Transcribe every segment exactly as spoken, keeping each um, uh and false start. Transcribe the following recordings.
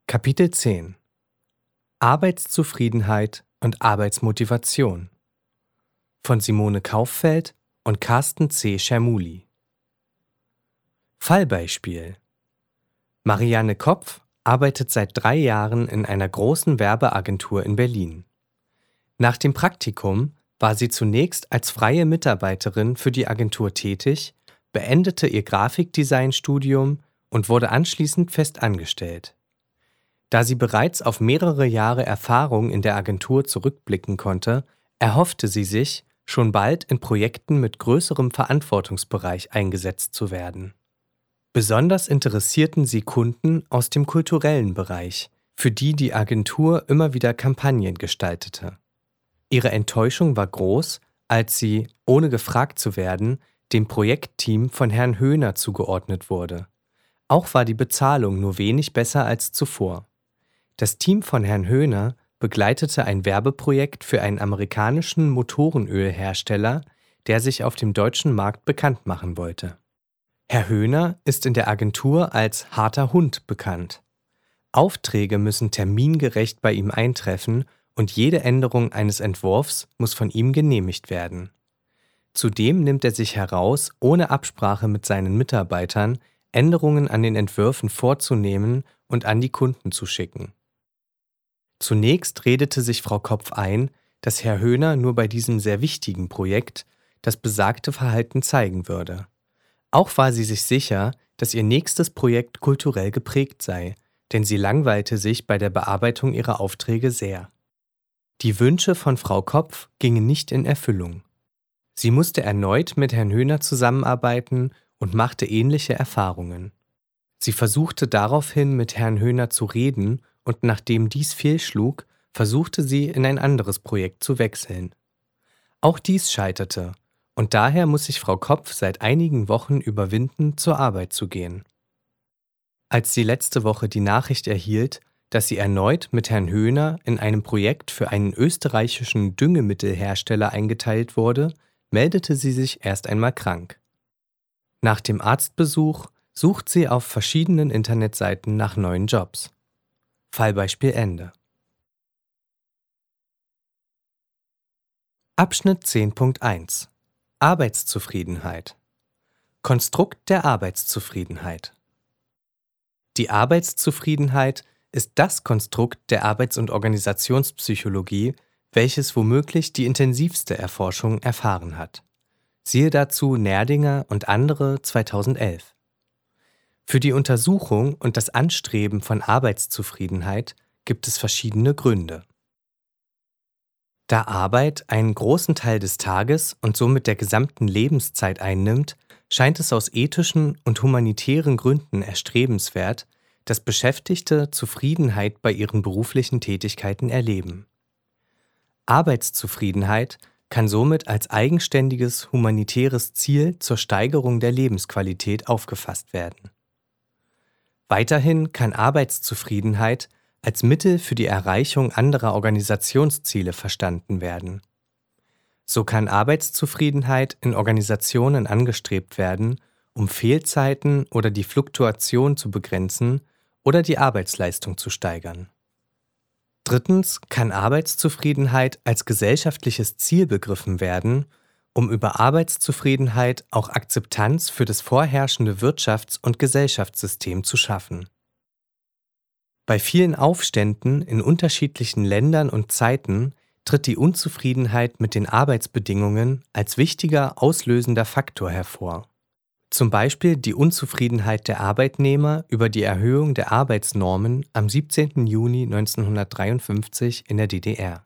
Kapitel zehn: Arbeitszufriedenheit und Arbeitsmotivation von Simone Kauffeld und Carsten C. Schermuli. Fallbeispiel: Marianne Kopf arbeitet seit drei Jahren in einer großen Werbeagentur in Berlin. Nach dem Praktikum war sie zunächst als freie Mitarbeiterin für die Agentur tätig, beendete ihr Grafikdesign-Studium und wurde anschließend fest angestellt. Da sie bereits auf mehrere Jahre Erfahrung in der Agentur zurückblicken konnte, erhoffte sie sich, schon bald in Projekten mit größerem Verantwortungsbereich eingesetzt zu werden. Besonders interessierten sie Kunden aus dem kulturellen Bereich, für die die Agentur immer wieder Kampagnen gestaltete. Ihre Enttäuschung war groß, als sie, ohne gefragt zu werden, dem Projektteam von Herrn Höhner zugeordnet wurde. Auch war die Bezahlung nur wenig besser als zuvor. Das Team von Herrn Höhner begleitete ein Werbeprojekt für einen amerikanischen Motorenölhersteller, der sich auf dem deutschen Markt bekannt machen wollte. Herr Höhner ist in der Agentur als harter Hund bekannt. Aufträge müssen termingerecht bei ihm eintreffen und jede Änderung eines Entwurfs muss von ihm genehmigt werden. Zudem nimmt er sich heraus, ohne Absprache mit seinen Mitarbeitern Änderungen an den Entwürfen vorzunehmen und an die Kunden zu schicken. Zunächst redete sich Frau Kopf ein, dass Herr Höhner nur bei diesem sehr wichtigen Projekt das besagte Verhalten zeigen würde. Auch war sie sich sicher, dass ihr nächstes Projekt kulturell geprägt sei, denn sie langweilte sich bei der Bearbeitung ihrer Aufträge sehr. Die Wünsche von Frau Kopf gingen nicht in Erfüllung. Sie musste erneut mit Herrn Höhner zusammenarbeiten und machte ähnliche Erfahrungen. Sie versuchte daraufhin mit Herrn Höhner zu reden und nachdem dies fehlschlug, versuchte sie in ein anderes Projekt zu wechseln. Auch dies scheiterte und daher muss sich Frau Kopf seit einigen Wochen überwinden, zur Arbeit zu gehen. Als sie letzte Woche die Nachricht erhielt, dass sie erneut mit Herrn Höhner in einem Projekt für einen österreichischen Düngemittelhersteller eingeteilt wurde, meldete sie sich erst einmal krank. Nach dem Arztbesuch sucht sie auf verschiedenen Internetseiten nach neuen Jobs. Fallbeispiel Ende. Abschnitt zehn Punkt eins: Arbeitszufriedenheit. Konstrukt der Arbeitszufriedenheit. Die Arbeitszufriedenheit ist das Konstrukt der Arbeits- und Organisationspsychologie, welches womöglich die intensivste Erforschung erfahren hat. Siehe dazu Nerdinger und andere zweitausendelf. Für die Untersuchung und das Anstreben von Arbeitszufriedenheit gibt es verschiedene Gründe. Da Arbeit einen großen Teil des Tages und somit der gesamten Lebenszeit einnimmt, scheint es aus ethischen und humanitären Gründen erstrebenswert, dass Beschäftigte Zufriedenheit bei ihren beruflichen Tätigkeiten erleben. Arbeitszufriedenheit kann somit als eigenständiges humanitäres Ziel zur Steigerung der Lebensqualität aufgefasst werden. Weiterhin kann Arbeitszufriedenheit als Mittel für die Erreichung anderer Organisationsziele verstanden werden. So kann Arbeitszufriedenheit in Organisationen angestrebt werden, um Fehlzeiten oder die Fluktuation zu begrenzen oder die Arbeitsleistung zu steigern. Drittens kann Arbeitszufriedenheit als gesellschaftliches Ziel begriffen werden, um über Arbeitszufriedenheit auch Akzeptanz für das vorherrschende Wirtschafts- und Gesellschaftssystem zu schaffen. Bei vielen Aufständen in unterschiedlichen Ländern und Zeiten tritt die Unzufriedenheit mit den Arbeitsbedingungen als wichtiger auslösender Faktor hervor. Zum Beispiel die Unzufriedenheit der Arbeitnehmer über die Erhöhung der Arbeitsnormen am siebzehnten Juni neunzehnhundertdreiundfünfzig in der D D R.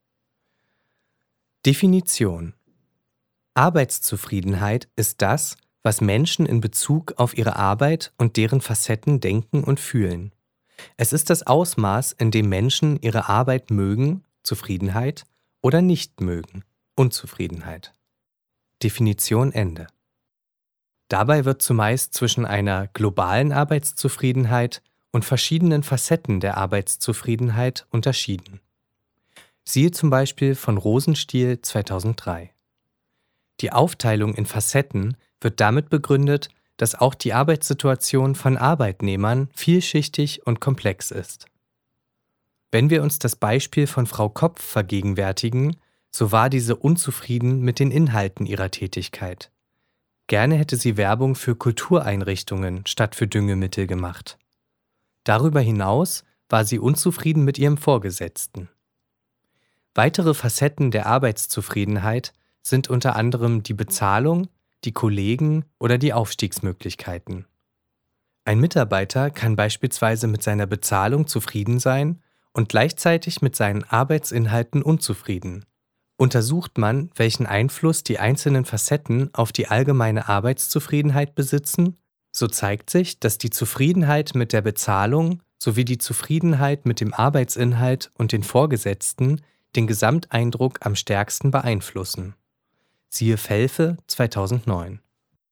Definition: Arbeitszufriedenheit ist das, was Menschen in Bezug auf ihre Arbeit und deren Facetten denken und fühlen. Es ist das Ausmaß, in dem Menschen ihre Arbeit mögen, Zufriedenheit, oder nicht mögen, Unzufriedenheit. Definition Ende. Dabei wird zumeist zwischen einer globalen Arbeitszufriedenheit und verschiedenen Facetten der Arbeitszufriedenheit unterschieden. Siehe zum Beispiel von Rosenstiel zweitausenddrei. Die Aufteilung in Facetten wird damit begründet, dass auch die Arbeitssituation von Arbeitnehmern vielschichtig und komplex ist. Wenn wir uns das Beispiel von Frau Kopf vergegenwärtigen, so war diese unzufrieden mit den Inhalten ihrer Tätigkeit. Gerne hätte sie Werbung für Kultureinrichtungen statt für Düngemittel gemacht. Darüber hinaus war sie unzufrieden mit ihrem Vorgesetzten. Weitere Facetten der Arbeitszufriedenheit sind unter anderem die Bezahlung, die Kollegen oder die Aufstiegsmöglichkeiten. Ein Mitarbeiter kann beispielsweise mit seiner Bezahlung zufrieden sein und gleichzeitig mit seinen Arbeitsinhalten unzufrieden. Untersucht man, welchen Einfluss die einzelnen Facetten auf die allgemeine Arbeitszufriedenheit besitzen, so zeigt sich, dass die Zufriedenheit mit der Bezahlung sowie die Zufriedenheit mit dem Arbeitsinhalt und den Vorgesetzten den Gesamteindruck am stärksten beeinflussen. Siehe Felfe zweitausendneun.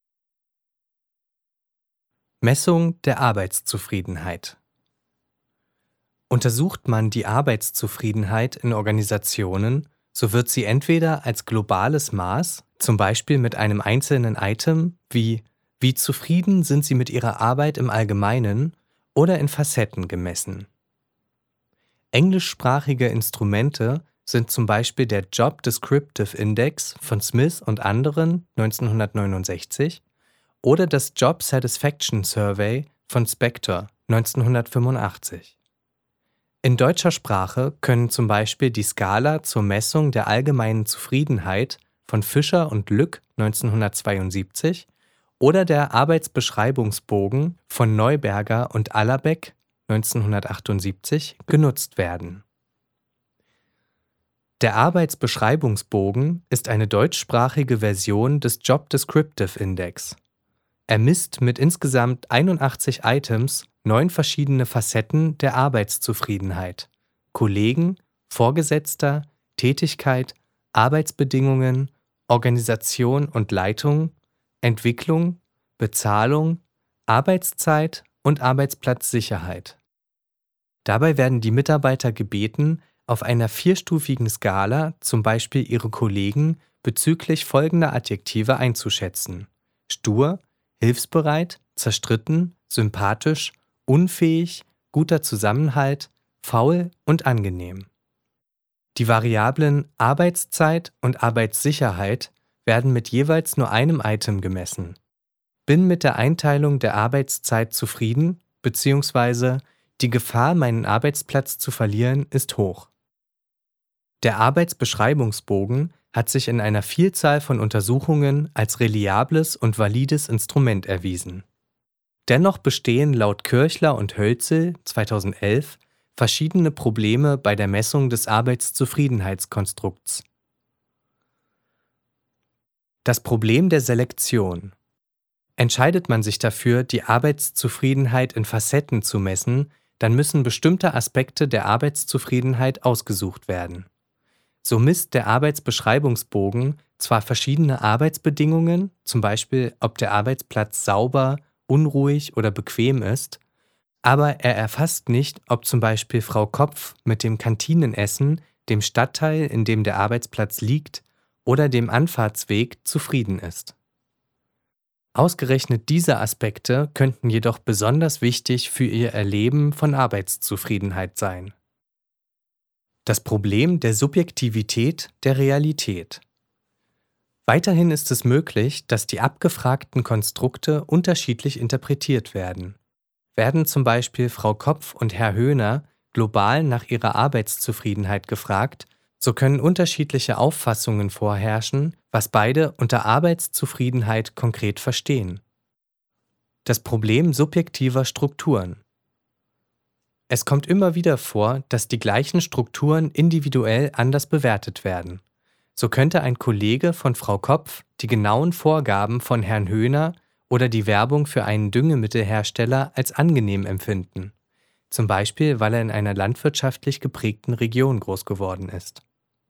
Messung der Arbeitszufriedenheit. Untersucht man die Arbeitszufriedenheit in Organisationen, so wird sie entweder als globales Maß, zum Beispiel mit einem einzelnen Item wie „Wie zufrieden sind Sie mit Ihrer Arbeit im Allgemeinen?" oder in Facetten gemessen. Englischsprachige Instrumente sind zum Beispiel der Job Descriptive Index von Smith und anderen neunzehnhundertneunundsechzig oder das Job Satisfaction Survey von Spector neunzehnhundertfünfundachtzig. In deutscher Sprache können zum Beispiel die Skala zur Messung der allgemeinen Zufriedenheit von Fischer und Lück neunzehnhundertzweiundsiebzig oder der Arbeitsbeschreibungsbogen von Neuberger und Allerbeck neunzehnhundertachtundsiebzig genutzt werden. Der Arbeitsbeschreibungsbogen ist eine deutschsprachige Version des Job Descriptive Index. Er misst mit insgesamt einundachtzig Items neun verschiedene Facetten der Arbeitszufriedenheit: Kollegen, Vorgesetzter, Tätigkeit, Arbeitsbedingungen, Organisation und Leitung, Entwicklung, Bezahlung, Arbeitszeit und Arbeitsplatzsicherheit. Dabei werden die Mitarbeiter gebeten, auf einer vierstufigen Skala zum Beispiel ihre Kollegen bezüglich folgender Adjektive einzuschätzen: stur, hilfsbereit, zerstritten, sympathisch, unfähig, guter Zusammenhalt, faul und angenehm. Die Variablen Arbeitszeit und Arbeitssicherheit werden mit jeweils nur einem Item gemessen. Bin mit der Einteilung der Arbeitszeit zufrieden, beziehungsweise die Gefahr, meinen Arbeitsplatz zu verlieren, ist hoch. Der Arbeitsbeschreibungsbogen hat sich in einer Vielzahl von Untersuchungen als reliables und valides Instrument erwiesen. Dennoch bestehen laut Kirchler und Hölzel zweitausendelf verschiedene Probleme bei der Messung des Arbeitszufriedenheitskonstrukts. Das Problem der Selektion. Entscheidet man sich dafür, die Arbeitszufriedenheit in Facetten zu messen, dann müssen bestimmte Aspekte der Arbeitszufriedenheit ausgesucht werden. So misst der Arbeitsbeschreibungsbogen zwar verschiedene Arbeitsbedingungen, zum Beispiel ob der Arbeitsplatz sauber, unruhig oder bequem ist, aber er erfasst nicht, ob zum Beispiel Frau Kopf mit dem Kantinenessen, dem Stadtteil, in dem der Arbeitsplatz liegt, oder dem Anfahrtsweg zufrieden ist. Ausgerechnet diese Aspekte könnten jedoch besonders wichtig für ihr Erleben von Arbeitszufriedenheit sein. Das Problem der Subjektivität der Realität. Weiterhin ist es möglich, dass die abgefragten Konstrukte unterschiedlich interpretiert werden. Werden zum Beispiel Frau Kopf und Herr Höhner global nach ihrer Arbeitszufriedenheit gefragt, so können unterschiedliche Auffassungen vorherrschen, was beide unter Arbeitszufriedenheit konkret verstehen. Das Problem subjektiver Strukturen. Es kommt immer wieder vor, dass die gleichen Strukturen individuell anders bewertet werden. So könnte ein Kollege von Frau Kopf die genauen Vorgaben von Herrn Höhner oder die Werbung für einen Düngemittelhersteller als angenehm empfinden, zum Beispiel weil er in einer landwirtschaftlich geprägten Region groß geworden ist.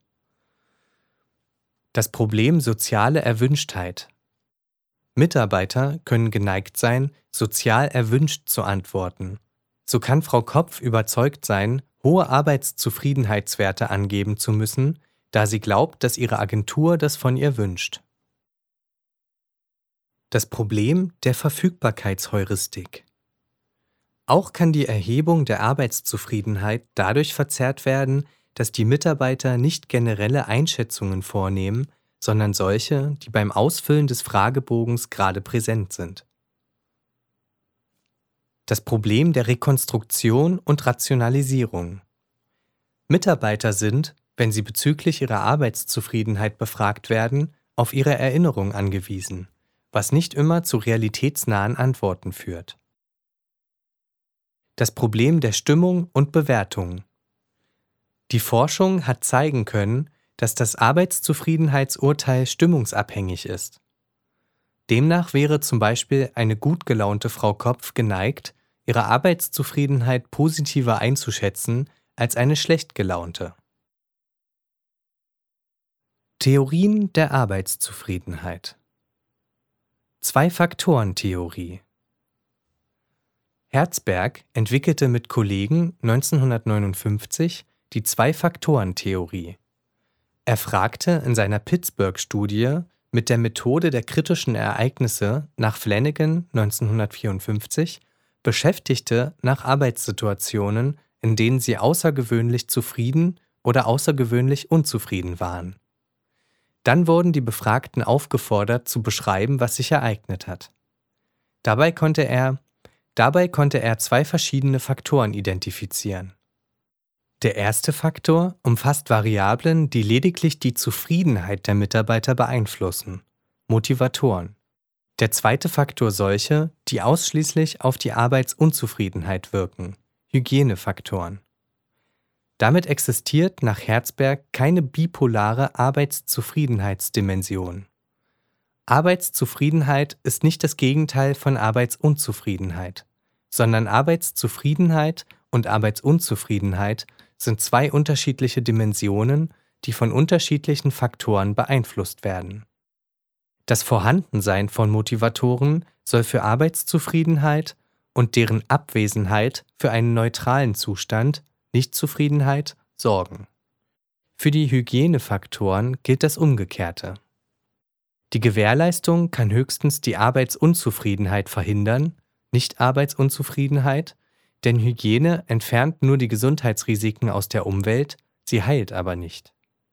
Das Problem soziale Erwünschtheit. Mitarbeiter können geneigt sein, sozial erwünscht zu antworten. So kann Frau Kopf überzeugt sein, hohe Arbeitszufriedenheitswerte angeben zu müssen, da sie glaubt, dass ihre Agentur das von ihr wünscht. Das Problem der Verfügbarkeitsheuristik. Auch kann die Erhebung der Arbeitszufriedenheit dadurch verzerrt werden, dass die Mitarbeiter nicht generelle Einschätzungen vornehmen, sondern solche, die beim Ausfüllen des Fragebogens gerade präsent sind. Das Problem der Rekonstruktion und Rationalisierung. Mitarbeiter sind, wenn sie bezüglich ihrer Arbeitszufriedenheit befragt werden, auf ihre Erinnerung angewiesen, was nicht immer zu realitätsnahen Antworten führt. Das Problem der Stimmung und Bewertung. Die Forschung hat zeigen können, dass das Arbeitszufriedenheitsurteil stimmungsabhängig ist. Demnach wäre zum Beispiel eine gut gelaunte Frau Kopf geneigt, ihre Arbeitszufriedenheit positiver einzuschätzen als eine schlecht gelaunte. Theorien der Arbeitszufriedenheit. Zwei-Faktoren-Theorie. Herzberg entwickelte mit Kollegen neunzehnhundertneunundfünfzig die Zwei-Faktoren-Theorie. Er fragte in seiner Pittsburgh-Studie mit der Methode der kritischen Ereignisse nach Flanagan neunzehnhundertvierundfünfzig Beschäftigte nach Arbeitssituationen, in denen sie außergewöhnlich zufrieden oder außergewöhnlich unzufrieden waren. Dann wurden die Befragten aufgefordert, zu beschreiben, was sich ereignet hat. Dabei konnte er, dabei konnte er zwei verschiedene Faktoren identifizieren. Der erste Faktor umfasst Variablen, die lediglich die Zufriedenheit der Mitarbeiter beeinflussen, Motivatoren. Der zweite Faktor solche, die ausschließlich auf die Arbeitsunzufriedenheit wirken, Hygienefaktoren. Damit existiert nach Herzberg keine bipolare Arbeitszufriedenheitsdimension. Arbeitszufriedenheit ist nicht das Gegenteil von Arbeitsunzufriedenheit, sondern Arbeitszufriedenheit und Arbeitsunzufriedenheit sind zwei unterschiedliche Dimensionen, die von unterschiedlichen Faktoren beeinflusst werden. Das Vorhandensein von Motivatoren soll für Arbeitszufriedenheit und deren Abwesenheit für einen neutralen Zustand, Nichtzufriedenheit, sorgen. Für die Hygienefaktoren gilt das Umgekehrte. Die Gewährleistung kann höchstens die Arbeitsunzufriedenheit verhindern, nicht Arbeitsunzufriedenheit, denn Hygiene entfernt nur die Gesundheitsrisiken aus der Umwelt, sie heilt aber nicht.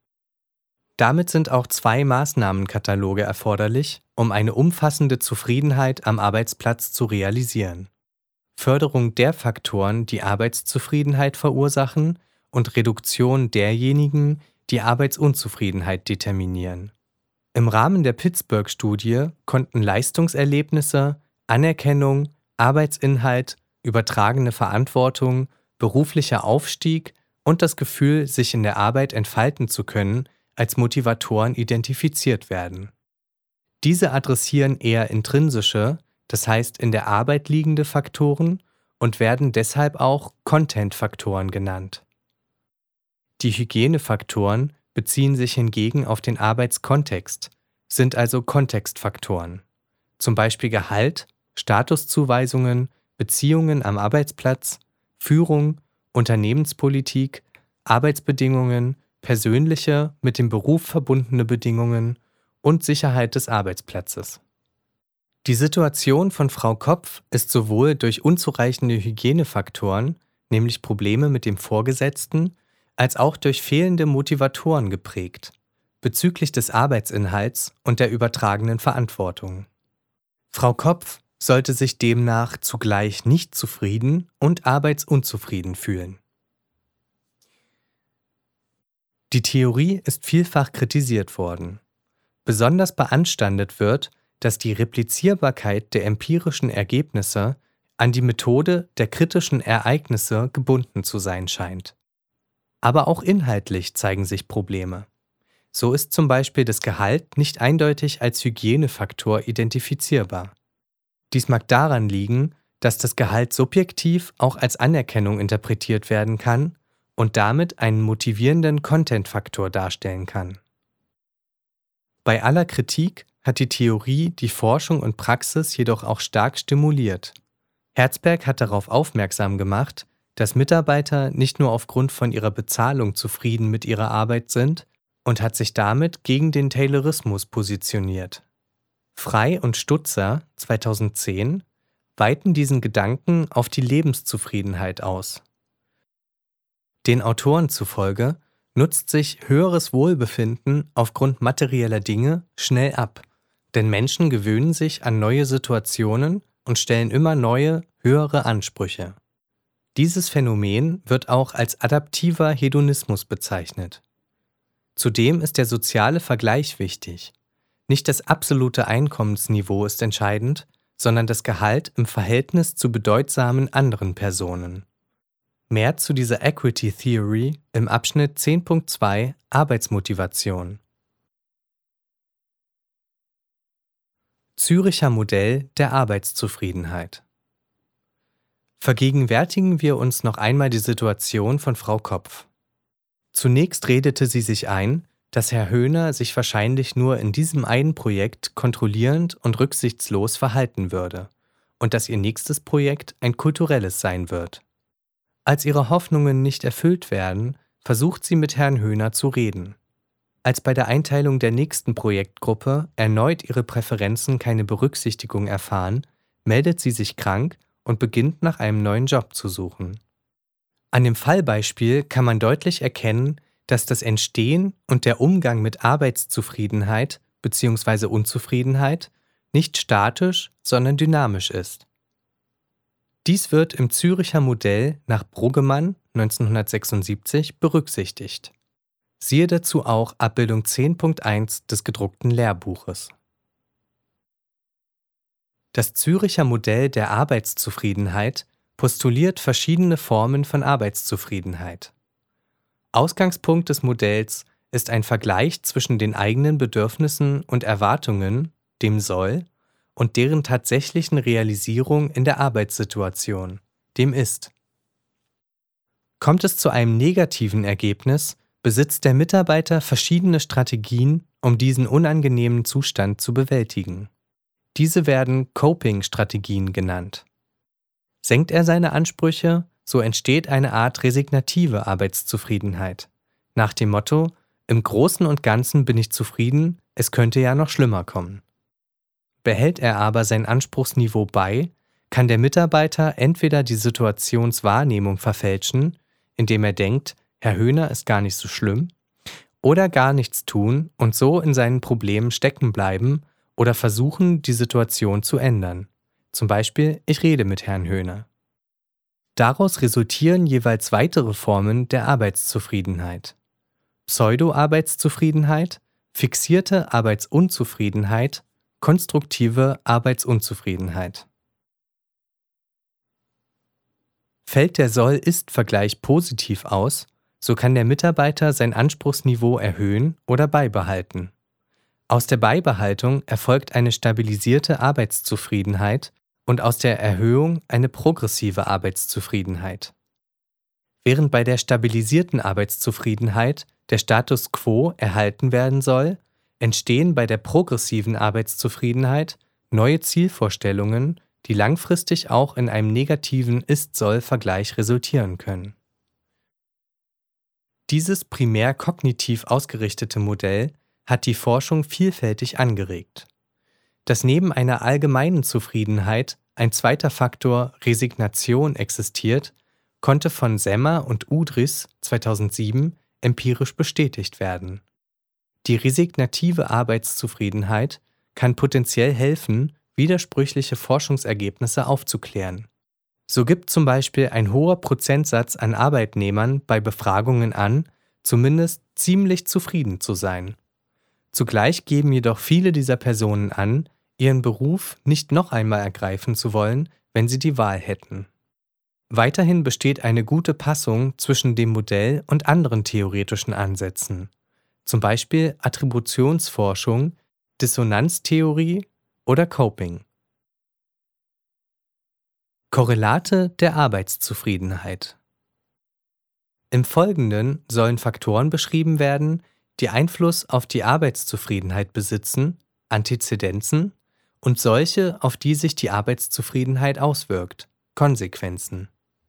Damit sind auch zwei Maßnahmenkataloge erforderlich, um eine umfassende Zufriedenheit am Arbeitsplatz zu realisieren. Förderung der Faktoren, die Arbeitszufriedenheit verursachen, und Reduktion derjenigen, die Arbeitsunzufriedenheit determinieren. Im Rahmen der Pittsburgh-Studie konnten Leistungserlebnisse, Anerkennung, Arbeitsinhalt, übertragene Verantwortung, beruflicher Aufstieg und das Gefühl, sich in der Arbeit entfalten zu können, als Motivatoren identifiziert werden. Diese adressieren eher intrinsische, das heißt in der Arbeit liegende Faktoren und werden deshalb auch Content-Faktoren genannt. Die Hygienefaktoren beziehen sich hingegen auf den Arbeitskontext, sind also Kontextfaktoren, zum Beispiel Gehalt, Statuszuweisungen, Beziehungen am Arbeitsplatz, Führung, Unternehmenspolitik, Arbeitsbedingungen, persönliche, mit dem Beruf verbundene Bedingungen und Sicherheit des Arbeitsplatzes. Die Situation von Frau Kopf ist sowohl durch unzureichende Hygienefaktoren, nämlich Probleme mit dem Vorgesetzten, als auch durch fehlende Motivatoren geprägt, bezüglich des Arbeitsinhalts und der übertragenen Verantwortung. Frau Kopf sollte sich demnach zugleich nicht zufrieden und arbeitsunzufrieden fühlen. Die Theorie ist vielfach kritisiert worden. Besonders beanstandet wird, dass die Replizierbarkeit der empirischen Ergebnisse an die Methode der kritischen Ereignisse gebunden zu sein scheint. Aber auch inhaltlich zeigen sich Probleme. So ist zum Beispiel das Gehalt nicht eindeutig als Hygienefaktor identifizierbar. Dies mag daran liegen, dass das Gehalt subjektiv auch als Anerkennung interpretiert werden kann und damit einen motivierenden Content-Faktor darstellen kann. Bei aller Kritik hat die Theorie die Forschung und Praxis jedoch auch stark stimuliert. Herzberg hat darauf aufmerksam gemacht, dass Mitarbeiter nicht nur aufgrund von ihrer Bezahlung zufrieden mit ihrer Arbeit sind und hat sich damit gegen den Taylorismus positioniert. Frey und Stutzer zweitausendzehn weiten diesen Gedanken auf die Lebenszufriedenheit aus. Den Autoren zufolge nutzt sich höheres Wohlbefinden aufgrund materieller Dinge schnell ab, denn Menschen gewöhnen sich an neue Situationen und stellen immer neue, höhere Ansprüche. Dieses Phänomen wird auch als adaptiver Hedonismus bezeichnet. Zudem ist der soziale Vergleich wichtig. Nicht das absolute Einkommensniveau ist entscheidend, sondern das Gehalt im Verhältnis zu bedeutsamen anderen Personen. Mehr zu dieser Equity Theory im Abschnitt zehn Punkt zwei Arbeitsmotivation. Züricher Modell der Arbeitszufriedenheit. Vergegenwärtigen wir uns noch einmal die Situation von Frau Kopf. Zunächst redete sie sich ein, dass Herr Höhner sich wahrscheinlich nur in diesem einen Projekt kontrollierend und rücksichtslos verhalten würde und dass ihr nächstes Projekt ein kulturelles sein wird. Als ihre Hoffnungen nicht erfüllt werden, versucht sie mit Herrn Höhner zu reden. Als bei der Einteilung der nächsten Projektgruppe erneut ihre Präferenzen keine Berücksichtigung erfahren, meldet sie sich krank und beginnt nach einem neuen Job zu suchen. An dem Fallbeispiel kann man deutlich erkennen, dass das Entstehen und der Umgang mit Arbeitszufriedenheit bzw. Unzufriedenheit nicht statisch, sondern dynamisch ist. Dies wird im Züricher Modell nach Bruggemann neunzehnhundertsechsundsiebzig berücksichtigt. Siehe dazu auch Abbildung zehn Punkt eins des gedruckten Lehrbuches. Das Züricher Modell der Arbeitszufriedenheit postuliert verschiedene Formen von Arbeitszufriedenheit. Ausgangspunkt des Modells ist ein Vergleich zwischen den eigenen Bedürfnissen und Erwartungen, dem Soll, und deren tatsächlichen Realisierung in der Arbeitssituation, dem Ist. Kommt es zu einem negativen Ergebnis, besitzt der Mitarbeiter verschiedene Strategien, um diesen unangenehmen Zustand zu bewältigen. Diese werden Coping-Strategien genannt. Senkt er seine Ansprüche, so entsteht eine Art resignative Arbeitszufriedenheit. Nach dem Motto: Im Großen und Ganzen bin ich zufrieden, es könnte ja noch schlimmer kommen. Behält er aber sein Anspruchsniveau bei, kann der Mitarbeiter entweder die Situationswahrnehmung verfälschen, indem er denkt, Herr Höhner ist gar nicht so schlimm, oder gar nichts tun und so in seinen Problemen stecken bleiben oder versuchen, die Situation zu ändern. Zum Beispiel, ich rede mit Herrn Höhner. Daraus resultieren jeweils weitere Formen der Arbeitszufriedenheit. Pseudo-Arbeitszufriedenheit, fixierte Arbeitsunzufriedenheit, konstruktive Arbeitsunzufriedenheit. Fällt der Soll-Ist-Vergleich positiv aus, so kann der Mitarbeiter sein Anspruchsniveau erhöhen oder beibehalten. Aus der Beibehaltung erfolgt eine stabilisierte Arbeitszufriedenheit und aus der Erhöhung eine progressive Arbeitszufriedenheit. Während bei der stabilisierten Arbeitszufriedenheit der Status quo erhalten werden soll, entstehen bei der progressiven Arbeitszufriedenheit neue Zielvorstellungen, die langfristig auch in einem negativen Ist-Soll-Vergleich resultieren können. Dieses primär kognitiv ausgerichtete Modell hat die Forschung vielfältig angeregt. Dass neben einer allgemeinen Zufriedenheit ein zweiter Faktor Resignation existiert, konnte von Semmer und Udris zweitausendsieben empirisch bestätigt werden. Die resignative Arbeitszufriedenheit kann potenziell helfen, widersprüchliche Forschungsergebnisse aufzuklären. So gibt zum Beispiel ein hoher Prozentsatz an Arbeitnehmern bei Befragungen an, zumindest ziemlich zufrieden zu sein. Zugleich geben jedoch viele dieser Personen an, ihren Beruf nicht noch einmal ergreifen zu wollen, wenn sie die Wahl hätten. Weiterhin besteht eine gute Passung zwischen dem Modell und anderen theoretischen Ansätzen, zum Beispiel Attributionsforschung, Dissonanztheorie oder Coping. Korrelate der Arbeitszufriedenheit. Im Folgenden sollen Faktoren beschrieben werden, die Einfluss auf die Arbeitszufriedenheit besitzen, Antizidenzen, und solche, auf die sich die Arbeitszufriedenheit auswirkt, Konsequenzen.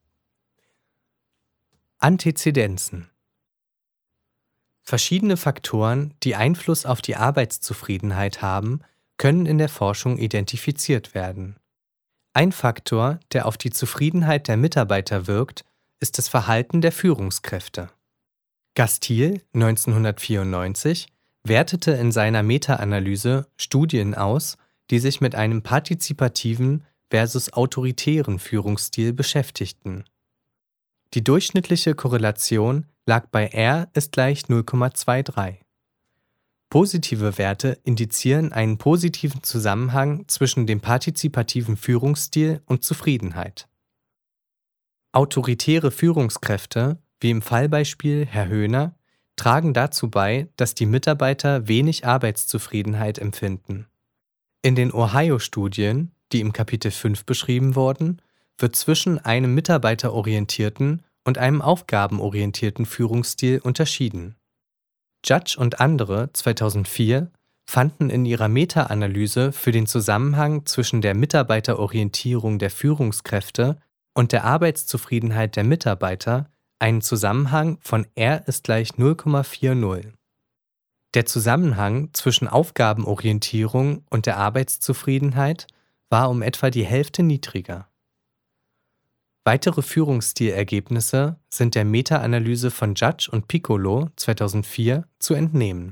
Antizidenzen. Verschiedene Faktoren, die Einfluss auf die Arbeitszufriedenheit haben, können in der Forschung identifiziert werden. Ein Faktor, der auf die Zufriedenheit der Mitarbeiter wirkt, ist das Verhalten der Führungskräfte. Gastil neunzehnhundertvierundneunzig wertete in seiner Meta-Analyse Studien aus, die sich mit einem partizipativen versus autoritären Führungsstil beschäftigten. Die durchschnittliche Korrelation lag bei R ist gleich null Komma dreiundzwanzig. Positive Werte indizieren einen positiven Zusammenhang zwischen dem partizipativen Führungsstil und Zufriedenheit. Autoritäre Führungskräfte, wie im Fallbeispiel Herr Höhner, tragen dazu bei, dass die Mitarbeiter wenig Arbeitszufriedenheit empfinden. In den Ohio-Studien, die im Kapitel fünf beschrieben wurden, wird zwischen einem mitarbeiterorientierten und einem aufgabenorientierten Führungsstil unterschieden. Judge und andere zweitausendvier fanden in ihrer Meta-Analyse für den Zusammenhang zwischen der Mitarbeiterorientierung der Führungskräfte und der Arbeitszufriedenheit der Mitarbeiter einen Zusammenhang von R ist gleich null Komma vierzig. Der Zusammenhang zwischen Aufgabenorientierung und der Arbeitszufriedenheit war um etwa die Hälfte niedriger. Weitere Führungsstilergebnisse sind der Meta-Analyse von Judge und Piccolo zweitausendvier zu entnehmen.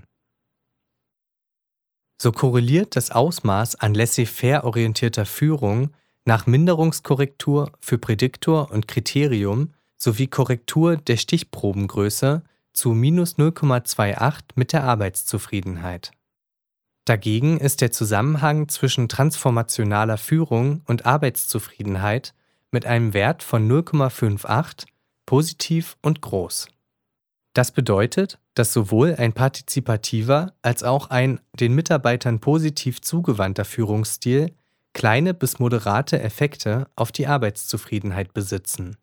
So korreliert das Ausmaß an laissez-faire-orientierter Führung nach Minderungskorrektur für Prädiktor und Kriterium sowie Korrektur der Stichprobengröße zu minus null Komma achtundzwanzig mit der Arbeitszufriedenheit. Dagegen ist der Zusammenhang zwischen transformationaler Führung und Arbeitszufriedenheit mit einem Wert von null Komma achtundfünfzig positiv und groß. Das bedeutet, dass sowohl ein partizipativer als auch ein den Mitarbeitern positiv zugewandter Führungsstil kleine bis moderate Effekte auf die Arbeitszufriedenheit besitzen.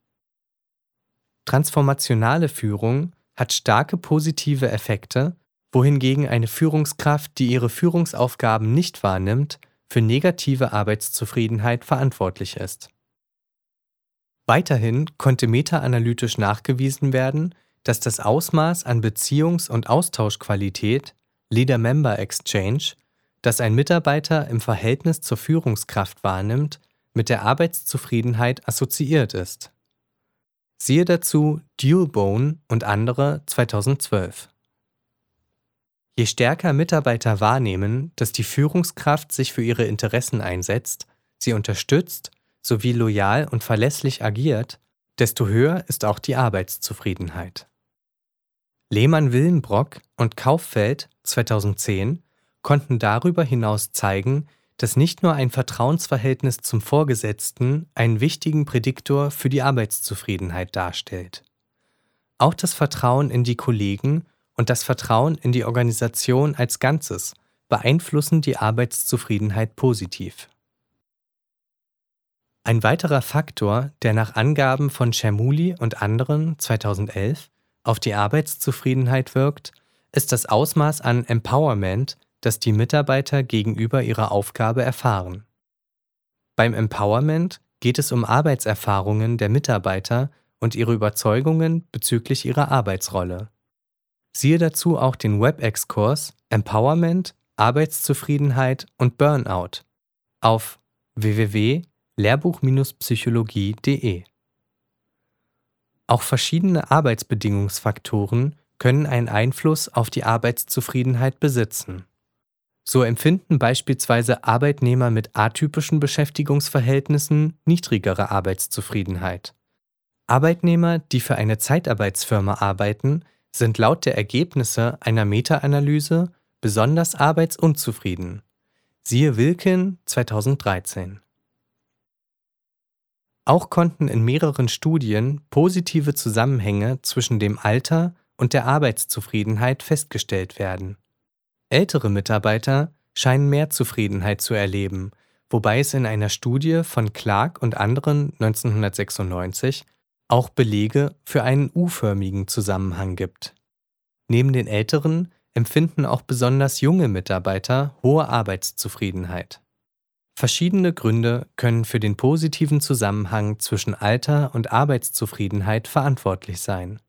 Transformationale Führung hat starke positive Effekte, wohingegen eine Führungskraft, die ihre Führungsaufgaben nicht wahrnimmt, für negative Arbeitszufriedenheit verantwortlich ist. Weiterhin konnte meta-analytisch nachgewiesen werden, dass das Ausmaß an Beziehungs- und Austauschqualität, Leader-Member-Exchange, das ein Mitarbeiter im Verhältnis zur Führungskraft wahrnimmt, mit der Arbeitszufriedenheit assoziiert ist. Siehe dazu Dulbone und andere zweitausendzwölf. Je stärker Mitarbeiter wahrnehmen, dass die Führungskraft sich für ihre Interessen einsetzt, sie unterstützt sowie loyal und verlässlich agiert, desto höher ist auch die Arbeitszufriedenheit. Lehmann-Willenbrock und Kauffeld zweitausendzehn konnten darüber hinaus zeigen, dass nicht nur ein Vertrauensverhältnis zum Vorgesetzten einen wichtigen Prädiktor für die Arbeitszufriedenheit darstellt. Auch das Vertrauen in die Kollegen und das Vertrauen in die Organisation als Ganzes beeinflussen die Arbeitszufriedenheit positiv. Ein weiterer Faktor, der nach Angaben von Chermuli und anderen zweitausendelf auf die Arbeitszufriedenheit wirkt, ist das Ausmaß an Empowerment, das die Mitarbeiter gegenüber ihrer Aufgabe erfahren. Beim Empowerment geht es um Arbeitserfahrungen der Mitarbeiter und ihre Überzeugungen bezüglich ihrer Arbeitsrolle. Siehe dazu auch den WebEx-Kurs Empowerment, Arbeitszufriedenheit und Burnout auf w w w punkt lehrbuch Psychologie punkt de. Auch verschiedene Arbeitsbedingungsfaktoren können einen Einfluss auf die Arbeitszufriedenheit besitzen. So empfinden beispielsweise Arbeitnehmer mit atypischen Beschäftigungsverhältnissen niedrigere Arbeitszufriedenheit. Arbeitnehmer, die für eine Zeitarbeitsfirma arbeiten, sind laut der Ergebnisse einer Meta-Analyse besonders arbeitsunzufrieden. Siehe Wilkin zweitausenddreizehn. Auch konnten in mehreren Studien positive Zusammenhänge zwischen dem Alter und der Arbeitszufriedenheit festgestellt werden. Ältere Mitarbeiter scheinen mehr Zufriedenheit zu erleben, wobei es in einer Studie von Clark und anderen neunzehnhundertsechsundneunzig auch Belege für einen U-förmigen Zusammenhang gibt. Neben den Älteren empfinden auch besonders junge Mitarbeiter hohe Arbeitszufriedenheit. Verschiedene Gründe können für den positiven Zusammenhang zwischen Alter und Arbeitszufriedenheit verantwortlich sein.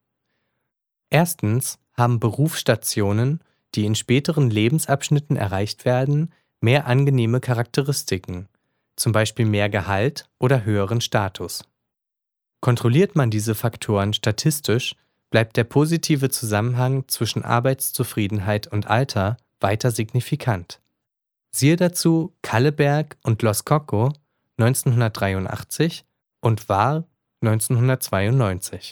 Erstens haben Berufsstationen, die in späteren Lebensabschnitten erreicht werden, mehr angenehme Charakteristiken, zum Beispiel mehr Gehalt oder höheren Status. Kontrolliert man diese Faktoren statistisch, bleibt der positive Zusammenhang zwischen Arbeitszufriedenheit und Alter weiter signifikant. Siehe dazu Kalleberg und Los Cocco neunzehnhundertdreiundachtzig und Wahr neunzehnhundertzweiundneunzig.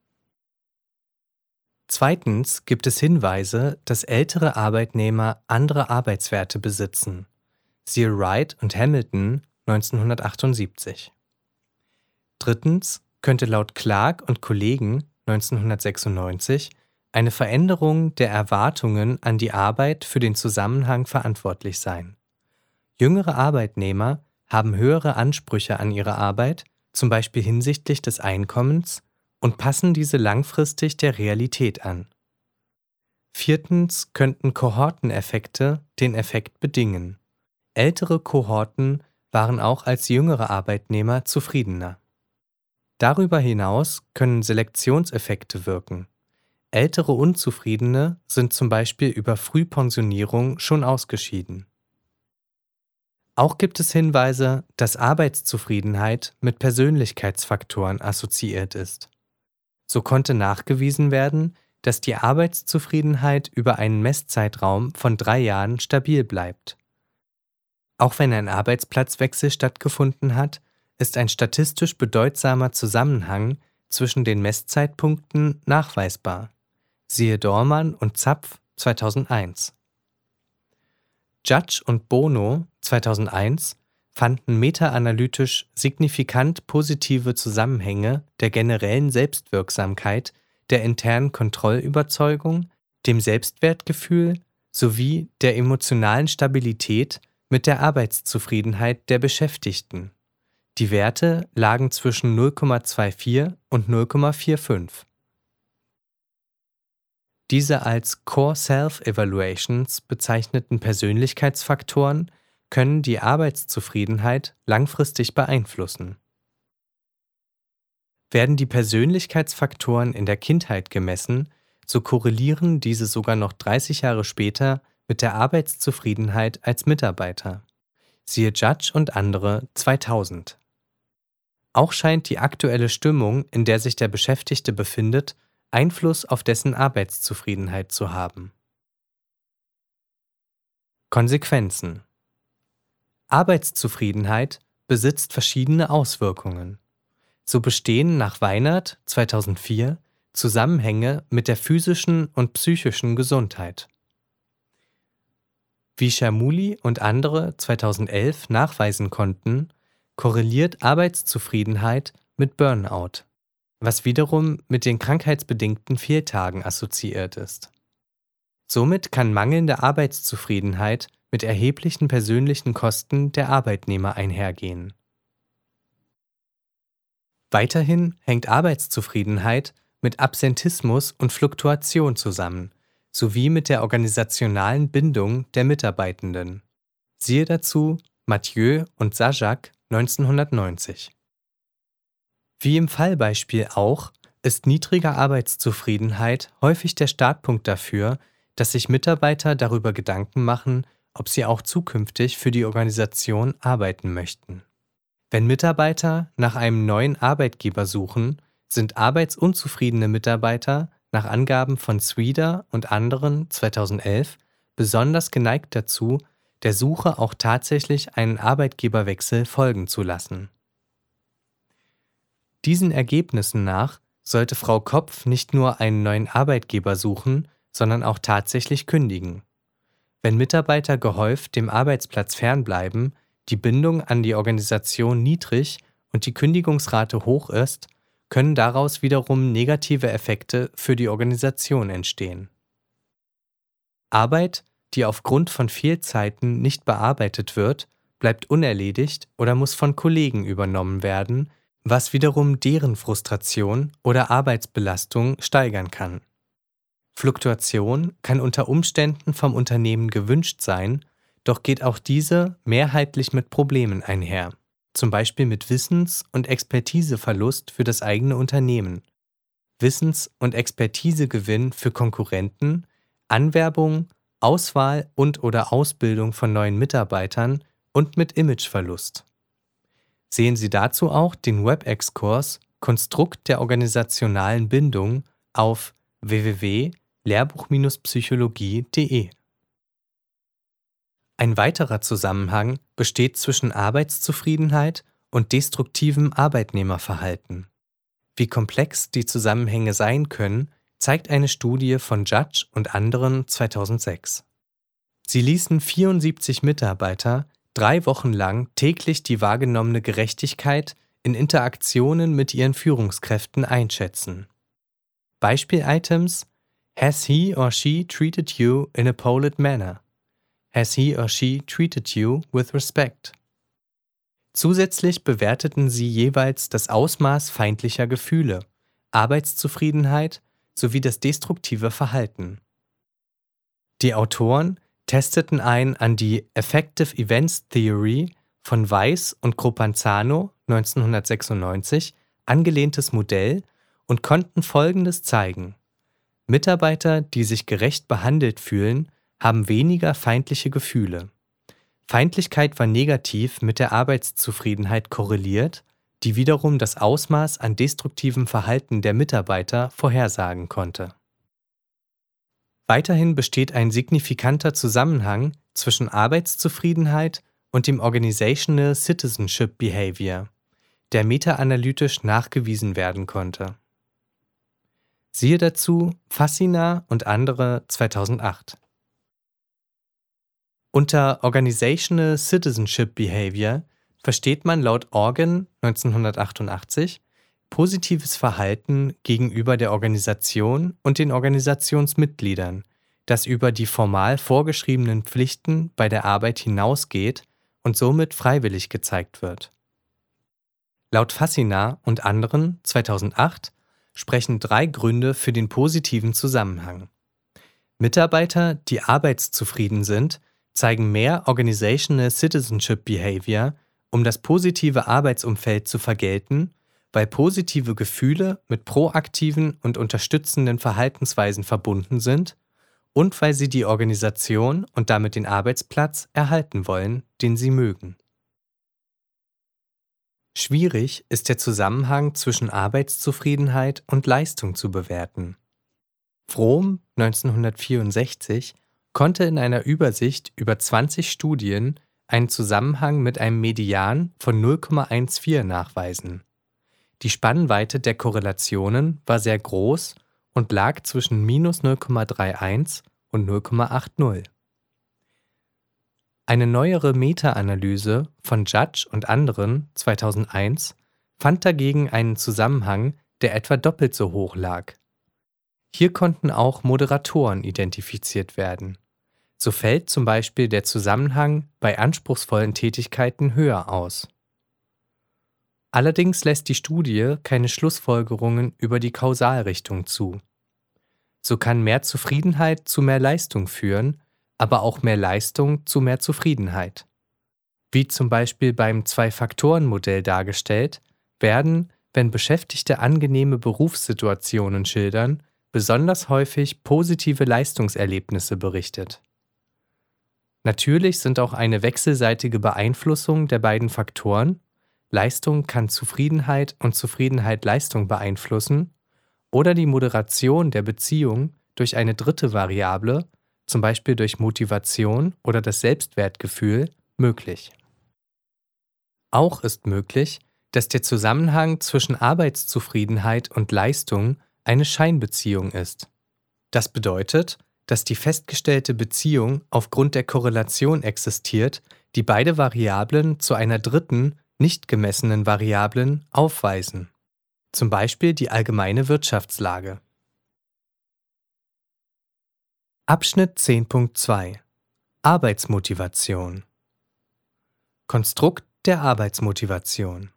Zweitens gibt es Hinweise, dass ältere Arbeitnehmer andere Arbeitswerte besitzen. Siehe Wright und Hamilton neunzehnhundertachtundsiebzig. Drittens könnte laut Clark und Kollegen neunzehnhundertsechsundneunzig eine Veränderung der Erwartungen an die Arbeit für den Zusammenhang verantwortlich sein. Jüngere Arbeitnehmer haben höhere Ansprüche an ihre Arbeit, zum Beispiel hinsichtlich des Einkommens, und passen diese langfristig der Realität an. Viertens könnten Kohorteneffekte den Effekt bedingen. Ältere Kohorten waren auch als jüngere Arbeitnehmer zufriedener. Darüber hinaus können Selektionseffekte wirken. Ältere Unzufriedene sind zum Beispiel über Frühpensionierung schon ausgeschieden. Auch gibt es Hinweise, dass Arbeitszufriedenheit mit Persönlichkeitsfaktoren assoziiert ist. So konnte nachgewiesen werden, dass die Arbeitszufriedenheit über einen Messzeitraum von drei Jahren stabil bleibt. Auch wenn ein Arbeitsplatzwechsel stattgefunden hat, ist ein statistisch bedeutsamer Zusammenhang zwischen den Messzeitpunkten nachweisbar. Siehe Dormann und Zapf zweitausendeins. Judge und Bono zweitausendeins fanden meta-analytisch signifikant positive Zusammenhänge der generellen Selbstwirksamkeit, der internen Kontrollüberzeugung, dem Selbstwertgefühl sowie der emotionalen Stabilität mit der Arbeitszufriedenheit der Beschäftigten. Die Werte lagen zwischen null Komma vierundzwanzig und null Komma fünfundvierzig. Diese als Core Self-Evaluations bezeichneten Persönlichkeitsfaktoren können die Arbeitszufriedenheit langfristig beeinflussen. Werden die Persönlichkeitsfaktoren in der Kindheit gemessen, so korrelieren diese sogar noch dreißig Jahre später mit der Arbeitszufriedenheit als Mitarbeiter. Siehe Judge und andere zweitausend. Auch scheint die aktuelle Stimmung, in der sich der Beschäftigte befindet, Einfluss auf dessen Arbeitszufriedenheit zu haben. Konsequenzen: Arbeitszufriedenheit besitzt verschiedene Auswirkungen. So bestehen nach Weinert zweitausendvier Zusammenhänge mit der physischen und psychischen Gesundheit. Wie Chermuli und andere zweitausendelf nachweisen konnten, korreliert Arbeitszufriedenheit mit Burnout, was wiederum mit den krankheitsbedingten Fehltagen assoziiert ist. Somit kann mangelnde Arbeitszufriedenheit mit erheblichen persönlichen Kosten der Arbeitnehmer einhergehen. Weiterhin hängt Arbeitszufriedenheit mit Absentismus und Fluktuation zusammen, sowie mit der organisationalen Bindung der Mitarbeitenden. Siehe dazu Mathieu und Sajak neunzehnhundertneunzig. Wie im Fallbeispiel auch, ist niedrige Arbeitszufriedenheit häufig der Startpunkt dafür, dass sich Mitarbeiter darüber Gedanken machen, ob sie auch zukünftig für die Organisation arbeiten möchten. Wenn Mitarbeiter nach einem neuen Arbeitgeber suchen, sind arbeitsunzufriedene Mitarbeiter nach Angaben von Sweeder und anderen zweitausendelf besonders geneigt dazu, der Suche auch tatsächlich einen Arbeitgeberwechsel folgen zu lassen. Diesen Ergebnissen nach sollte Frau Kopf nicht nur einen neuen Arbeitgeber suchen, sondern auch tatsächlich kündigen. Wenn Mitarbeiter gehäuft dem Arbeitsplatz fernbleiben, die Bindung an die Organisation niedrig und die Kündigungsrate hoch ist, können daraus wiederum negative Effekte für die Organisation entstehen. Arbeit, die aufgrund von Fehlzeiten nicht bearbeitet wird, bleibt unerledigt oder muss von Kollegen übernommen werden, was wiederum deren Frustration oder Arbeitsbelastung steigern kann. Fluktuation kann unter Umständen vom Unternehmen gewünscht sein, doch geht auch diese mehrheitlich mit Problemen einher, zum Beispiel mit Wissens- und Expertiseverlust für das eigene Unternehmen, Wissens- und Expertisegewinn für Konkurrenten, Anwerbung, Auswahl und/oder Ausbildung von neuen Mitarbeitern und mit Imageverlust. Sehen Sie dazu auch den WebEx-Kurs Konstrukt der organisationalen Bindung auf w w w punkt lehrbuch Psychologie punkt de. Ein weiterer Zusammenhang besteht zwischen Arbeitszufriedenheit und destruktivem Arbeitnehmerverhalten. Wie komplex die Zusammenhänge sein können, zeigt eine Studie von Judge und anderen zweitausendsechs. Sie ließen vierundsiebzig Mitarbeiter drei Wochen lang täglich die wahrgenommene Gerechtigkeit in Interaktionen mit ihren Führungskräften einschätzen. Beispiel-Items: Has he or she treated you in a polite manner? Has he or she treated you with respect? Zusätzlich bewerteten sie jeweils das Ausmaß feindlicher Gefühle, Arbeitszufriedenheit sowie das destruktive Verhalten. Die Autoren testeten ein an die Affective Events Theory von Weiss und Cropanzano neunzehnhundertsechsundneunzig angelehntes Modell und konnten Folgendes zeigen: Mitarbeiter, die sich gerecht behandelt fühlen, haben weniger feindliche Gefühle. Feindlichkeit war negativ mit der Arbeitszufriedenheit korreliert, die wiederum das Ausmaß an destruktivem Verhalten der Mitarbeiter vorhersagen konnte. Weiterhin besteht ein signifikanter Zusammenhang zwischen Arbeitszufriedenheit und dem Organizational Citizenship Behavior, der metaanalytisch nachgewiesen werden konnte. Siehe dazu Fassina und andere zweitausendacht. Unter Organizational Citizenship Behavior versteht man laut Organ neunzehnhundertachtundachtzig positives Verhalten gegenüber der Organisation und den Organisationsmitgliedern, das über die formal vorgeschriebenen Pflichten bei der Arbeit hinausgeht und somit freiwillig gezeigt wird. Laut Fassina und anderen zweitausendacht sprechen drei Gründe für den positiven Zusammenhang. Mitarbeiter, die arbeitszufrieden sind, zeigen mehr Organizational Citizenship Behavior, um das positive Arbeitsumfeld zu vergelten, weil positive Gefühle mit proaktiven und unterstützenden Verhaltensweisen verbunden sind und weil sie die Organisation und damit den Arbeitsplatz erhalten wollen, den sie mögen. Schwierig ist der Zusammenhang zwischen Arbeitszufriedenheit und Leistung zu bewerten. Vroom neunzehnhundertvierundsechzig konnte in einer Übersicht über zwanzig Studien einen Zusammenhang mit einem Median von null Komma vierzehn nachweisen. Die Spannweite der Korrelationen war sehr groß und lag zwischen minus null Komma einunddreißig und null Komma achtzig. Eine neuere Meta-Analyse von Judge und anderen zweitausendeins fand dagegen einen Zusammenhang, der etwa doppelt so hoch lag. Hier konnten auch Moderatoren identifiziert werden. So fällt zum Beispiel der Zusammenhang bei anspruchsvollen Tätigkeiten höher aus. Allerdings lässt die Studie keine Schlussfolgerungen über die Kausalrichtung zu. So kann mehr Zufriedenheit zu mehr Leistung führen, aber auch mehr Leistung zu mehr Zufriedenheit. Wie zum Beispiel beim Zwei-Faktoren-Modell dargestellt, werden, wenn Beschäftigte angenehme Berufssituationen schildern, besonders häufig positive Leistungserlebnisse berichtet. Natürlich sind auch eine wechselseitige Beeinflussung der beiden Faktoren, Leistung kann Zufriedenheit und Zufriedenheit Leistung beeinflussen, oder die Moderation der Beziehung durch eine dritte Variable, zum Beispiel durch Motivation oder das Selbstwertgefühl, möglich. Auch ist möglich, dass der Zusammenhang zwischen Arbeitszufriedenheit und Leistung eine Scheinbeziehung ist. Das bedeutet, dass die festgestellte Beziehung aufgrund der Korrelation existiert, die beide Variablen zu einer dritten, nicht gemessenen Variablen aufweisen, zum Beispiel die allgemeine Wirtschaftslage. Abschnitt zehn Punkt zwei Arbeitsmotivation. Konstrukt der Arbeitsmotivation.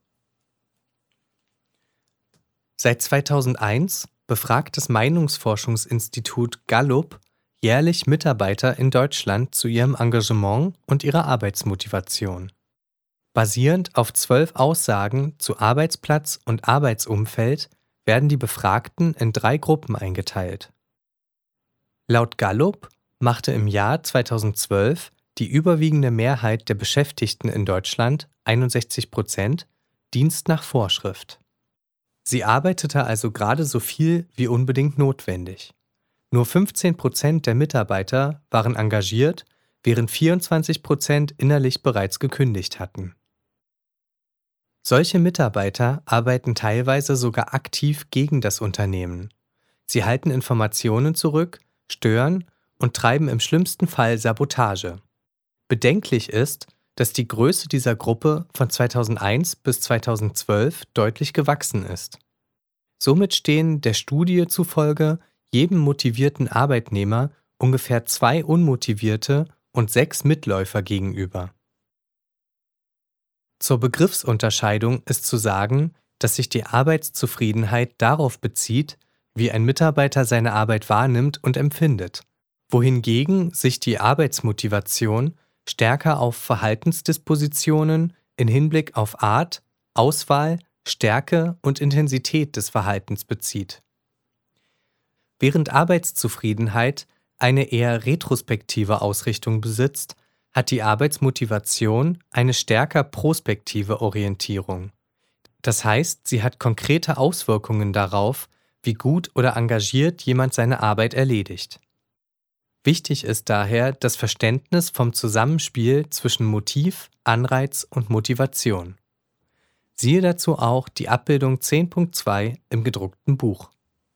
Seit zweitausendeins befragt das Meinungsforschungsinstitut Gallup jährlich Mitarbeiter in Deutschland zu ihrem Engagement und ihrer Arbeitsmotivation. Basierend auf zwölf Aussagen zu Arbeitsplatz und Arbeitsumfeld werden die Befragten in drei Gruppen eingeteilt. Laut Gallup machte im Jahr zweitausendzwölf die überwiegende Mehrheit der Beschäftigten in Deutschland, einundsechzig Prozent, Dienst nach Vorschrift. Sie arbeitete also gerade so viel wie unbedingt notwendig. Nur fünfzehn Prozent der Mitarbeiter waren engagiert, während vierundzwanzig Prozent innerlich bereits gekündigt hatten. Solche Mitarbeiter arbeiten teilweise sogar aktiv gegen das Unternehmen. Sie halten Informationen zurück, stören und treiben im schlimmsten Fall Sabotage. Bedenklich ist, dass die Größe dieser Gruppe von zweitausendeins bis zweitausendzwölf deutlich gewachsen ist. Somit stehen der Studie zufolge jedem motivierten Arbeitnehmer ungefähr zwei unmotivierte und sechs Mitläufer gegenüber. Zur Begriffsunterscheidung ist zu sagen, dass sich die Arbeitszufriedenheit darauf bezieht, wie ein Mitarbeiter seine Arbeit wahrnimmt und empfindet, wohingegen sich die Arbeitsmotivation stärker auf Verhaltensdispositionen in Hinblick auf Art, Auswahl, Stärke und Intensität des Verhaltens bezieht. Während Arbeitszufriedenheit eine eher retrospektive Ausrichtung besitzt, hat die Arbeitsmotivation eine stärker prospektive Orientierung. Das heißt, sie hat konkrete Auswirkungen darauf, wie gut oder engagiert jemand seine Arbeit erledigt. Wichtig ist daher das Verständnis vom Zusammenspiel zwischen Motiv, Anreiz und Motivation. Siehe dazu auch die Abbildung zehn Punkt zwei im gedruckten Buch.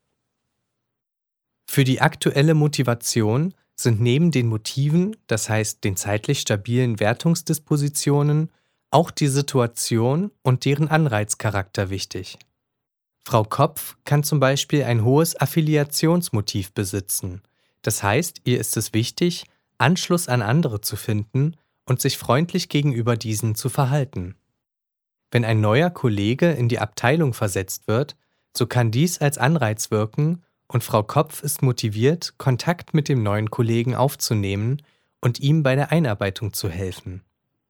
Für die aktuelle Motivation sind neben den Motiven, das heißt den zeitlich stabilen Wertungsdispositionen, auch die Situation und deren Anreizcharakter wichtig. Frau Kopf kann zum Beispiel ein hohes Affiliationsmotiv besitzen. Das heißt, ihr ist es wichtig, Anschluss an andere zu finden und sich freundlich gegenüber diesen zu verhalten. Wenn ein neuer Kollege in die Abteilung versetzt wird, so kann dies als Anreiz wirken und Frau Kopf ist motiviert, Kontakt mit dem neuen Kollegen aufzunehmen und ihm bei der Einarbeitung zu helfen.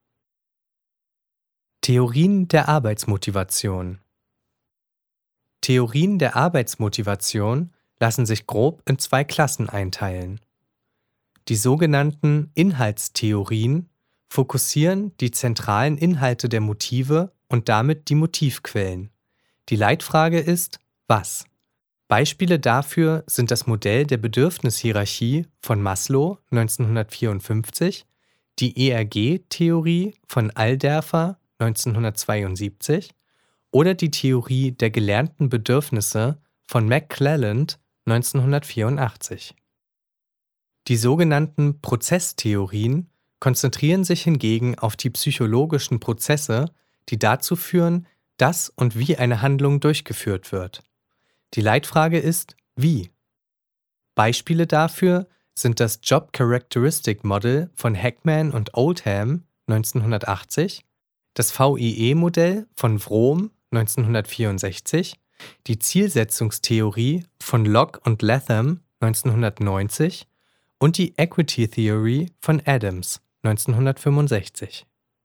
Theorien der Arbeitsmotivation. Theorien der Arbeitsmotivation lassen sich grob in zwei Klassen einteilen. Die sogenannten Inhaltstheorien fokussieren die zentralen Inhalte der Motive und damit die Motivquellen. Die Leitfrage ist, was? Beispiele dafür sind das Modell der Bedürfnishierarchie von Maslow neunzehnhundertvierundfünfzig, die E R G-Theorie von Alderfer neunzehnhundertzweiundsiebzig oder die Theorie der gelernten Bedürfnisse von McClelland neunzehnhundertvierundachtzig. Die sogenannten Prozesstheorien konzentrieren sich hingegen auf die psychologischen Prozesse, die dazu führen, dass und wie eine Handlung durchgeführt wird. Die Leitfrage ist, wie? Beispiele dafür sind das Job Characteristic Model von Heckman und Oldham neunzehnhundertachtzig, das V I E-Modell von Vroom neunzehnhundertvierundsechzig, die Zielsetzungstheorie von Locke und Latham neunzehnhundertneunzig und die Equity Theory von Adams neunzehnhundertfünfundsechzig.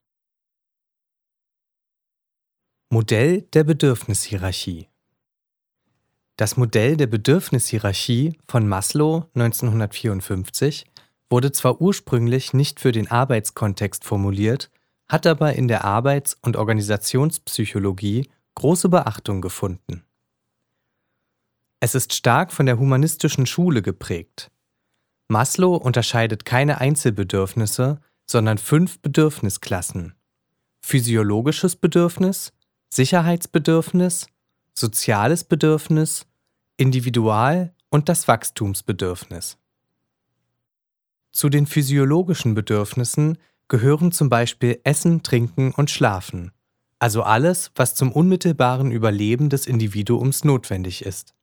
Modell der Bedürfnishierarchie. Das Modell der Bedürfnishierarchie von Maslow neunzehnhundertvierundfünfzig wurde zwar ursprünglich nicht für den Arbeitskontext formuliert, hat aber in der Arbeits- und Organisationspsychologie große Beachtung gefunden. Es ist stark von der humanistischen Schule geprägt. Maslow unterscheidet keine Einzelbedürfnisse, sondern fünf Bedürfnisklassen: physiologisches Bedürfnis, Sicherheitsbedürfnis, soziales Bedürfnis, Individual- und das Wachstumsbedürfnis. Zu den physiologischen Bedürfnissen gehören zum Beispiel Essen, Trinken und Schlafen, also alles, was zum unmittelbaren Überleben des Individuums notwendig ist.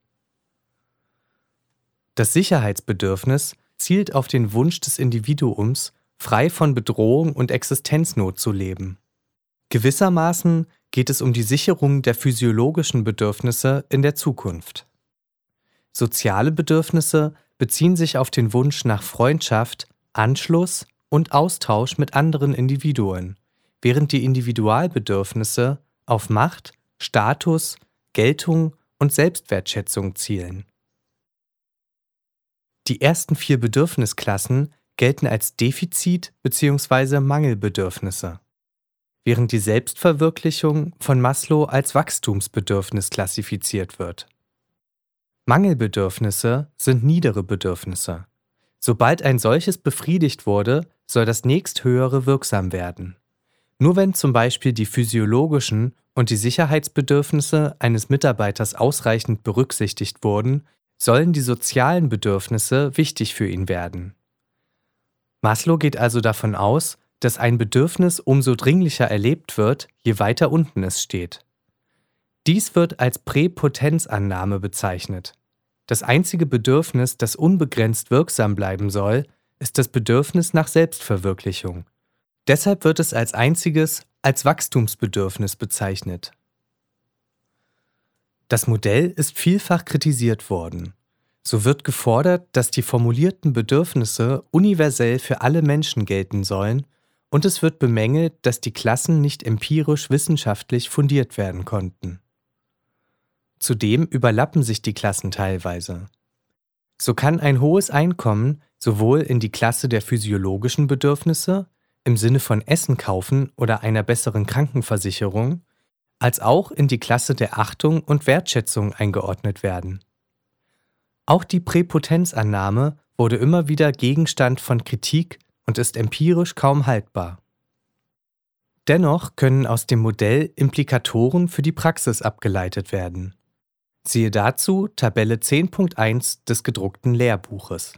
Das Sicherheitsbedürfnis zielt auf den Wunsch des Individuums, frei von Bedrohung und Existenznot zu leben. Gewissermaßen geht es um die Sicherung der physiologischen Bedürfnisse in der Zukunft. Soziale Bedürfnisse beziehen sich auf den Wunsch nach Freundschaft, Anschluss und Austausch mit anderen Individuen, während die Individualbedürfnisse auf Macht, Status, Geltung und Selbstwertschätzung zielen. Die ersten vier Bedürfnisklassen gelten als Defizit- bzw. Mangelbedürfnisse, während die Selbstverwirklichung von Maslow als Wachstumsbedürfnis klassifiziert wird. Mangelbedürfnisse sind niedere Bedürfnisse. Sobald ein solches befriedigt wurde, soll das nächsthöhere wirksam werden. Nur wenn zum Beispiel die physiologischen und die Sicherheitsbedürfnisse eines Mitarbeiters ausreichend berücksichtigt wurden, sollen die sozialen Bedürfnisse wichtig für ihn werden. Maslow geht also davon aus, dass ein Bedürfnis umso dringlicher erlebt wird, je weiter unten es steht. Dies wird als Präpotenzannahme bezeichnet. Das einzige Bedürfnis, das unbegrenzt wirksam bleiben soll, ist das Bedürfnis nach Selbstverwirklichung. Deshalb wird es als einziges als Wachstumsbedürfnis bezeichnet. Das Modell ist vielfach kritisiert worden. So wird gefordert, dass die formulierten Bedürfnisse universell für alle Menschen gelten sollen, und es wird bemängelt, dass die Klassen nicht empirisch wissenschaftlich fundiert werden konnten. Zudem überlappen sich die Klassen teilweise. So kann ein hohes Einkommen sowohl in die Klasse der physiologischen Bedürfnisse, im Sinne von Essen kaufen oder einer besseren Krankenversicherung, als auch in die Klasse der Achtung und Wertschätzung eingeordnet werden. Auch die Präpotenzannahme wurde immer wieder Gegenstand von Kritik und ist empirisch kaum haltbar. Dennoch können aus dem Modell Implikatoren für die Praxis abgeleitet werden. Siehe dazu Tabelle zehn Punkt eins des gedruckten Lehrbuches.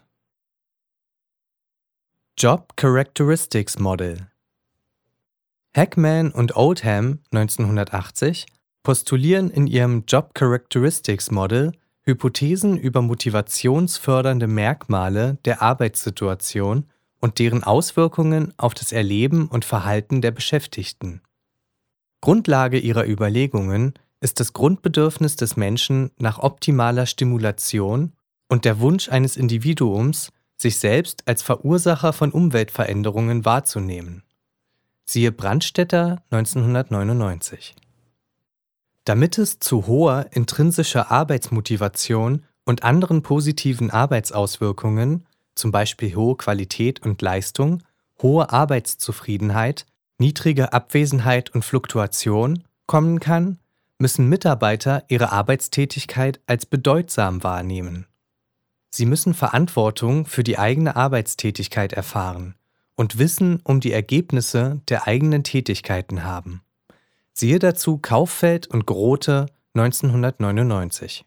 Job Characteristics Model. Heckman und Oldham neunzehnhundertachtzig postulieren in ihrem Job Characteristics Model Hypothesen über motivationsfördernde Merkmale der Arbeitssituation und deren Auswirkungen auf das Erleben und Verhalten der Beschäftigten. Grundlage ihrer Überlegungen ist das Grundbedürfnis des Menschen nach optimaler Stimulation und der Wunsch eines Individuums, sich selbst als Verursacher von Umweltveränderungen wahrzunehmen. Siehe Brandstätter neunzehnhundertneunundneunzig. Damit es zu hoher intrinsischer Arbeitsmotivation und anderen positiven Arbeitsauswirkungen, zum Beispiel hohe Qualität und Leistung, hohe Arbeitszufriedenheit, niedrige Abwesenheit und Fluktuation, kommen kann, müssen Mitarbeiter ihre Arbeitstätigkeit als bedeutsam wahrnehmen. Sie müssen Verantwortung für die eigene Arbeitstätigkeit erfahren und Wissen um die Ergebnisse der eigenen Tätigkeiten haben. Siehe dazu Kauffeld und Grote neunzehnhundertneunundneunzig.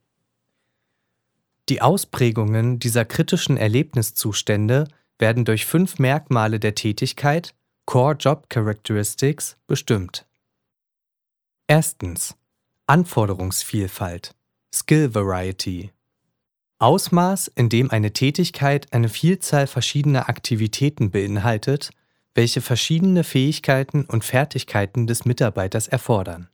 Die Ausprägungen dieser kritischen Erlebniszustände werden durch fünf Merkmale der Tätigkeit, Core Job Characteristics, bestimmt. Erstens. Anforderungsvielfalt, Skill Variety. Ausmaß, in dem eine Tätigkeit eine Vielzahl verschiedener Aktivitäten beinhaltet, welche verschiedene Fähigkeiten und Fertigkeiten des Mitarbeiters erfordern.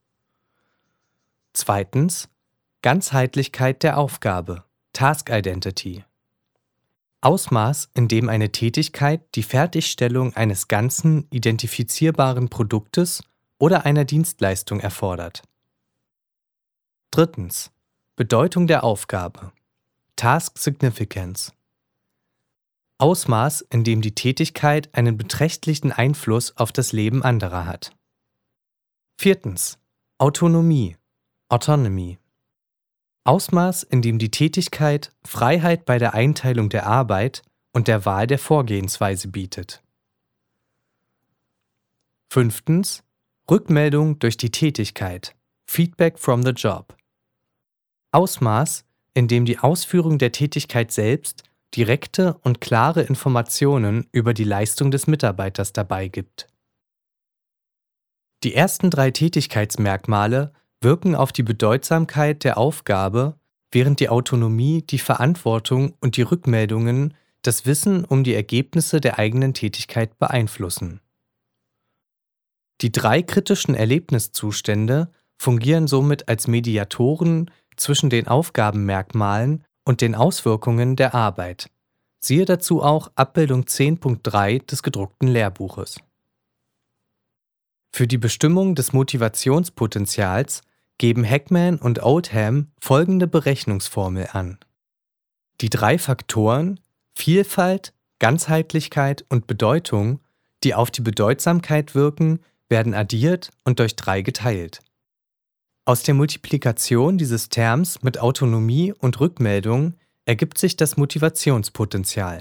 Zweitens. Ganzheitlichkeit der Aufgabe, Task Identity. Ausmaß, in dem eine Tätigkeit die Fertigstellung eines ganzen identifizierbaren Produktes oder einer Dienstleistung erfordert. Drittens. Bedeutung der Aufgabe, Task Significance. Ausmaß, in dem die Tätigkeit einen beträchtlichen Einfluss auf das Leben anderer hat. Viertens. Autonomie, Autonomy. Ausmaß, in dem die Tätigkeit Freiheit bei der Einteilung der Arbeit und der Wahl der Vorgehensweise bietet. Fünftens. Rückmeldung durch die Tätigkeit, Feedback from the job. Ausmaß, in dem die Ausführung der Tätigkeit selbst direkte und klare Informationen über die Leistung des Mitarbeiters dabei gibt. Die ersten drei Tätigkeitsmerkmale wirken auf die Bedeutsamkeit der Aufgabe, während die Autonomie die Verantwortung und die Rückmeldungen das Wissen um die Ergebnisse der eigenen Tätigkeit beeinflussen. Die drei kritischen Erlebniszustände fungieren somit als Mediatoren zwischen den Aufgabenmerkmalen und den Auswirkungen der Arbeit. Siehe dazu auch Abbildung zehn Punkt drei des gedruckten Lehrbuches. Für die Bestimmung des Motivationspotenzials geben Heckman und Oldham folgende Berechnungsformel an. Die drei Faktoren Vielfalt, Ganzheitlichkeit und Bedeutung, die auf die Bedeutsamkeit wirken, werden addiert und durch drei geteilt. Aus der Multiplikation dieses Terms mit Autonomie und Rückmeldung ergibt sich das Motivationspotenzial.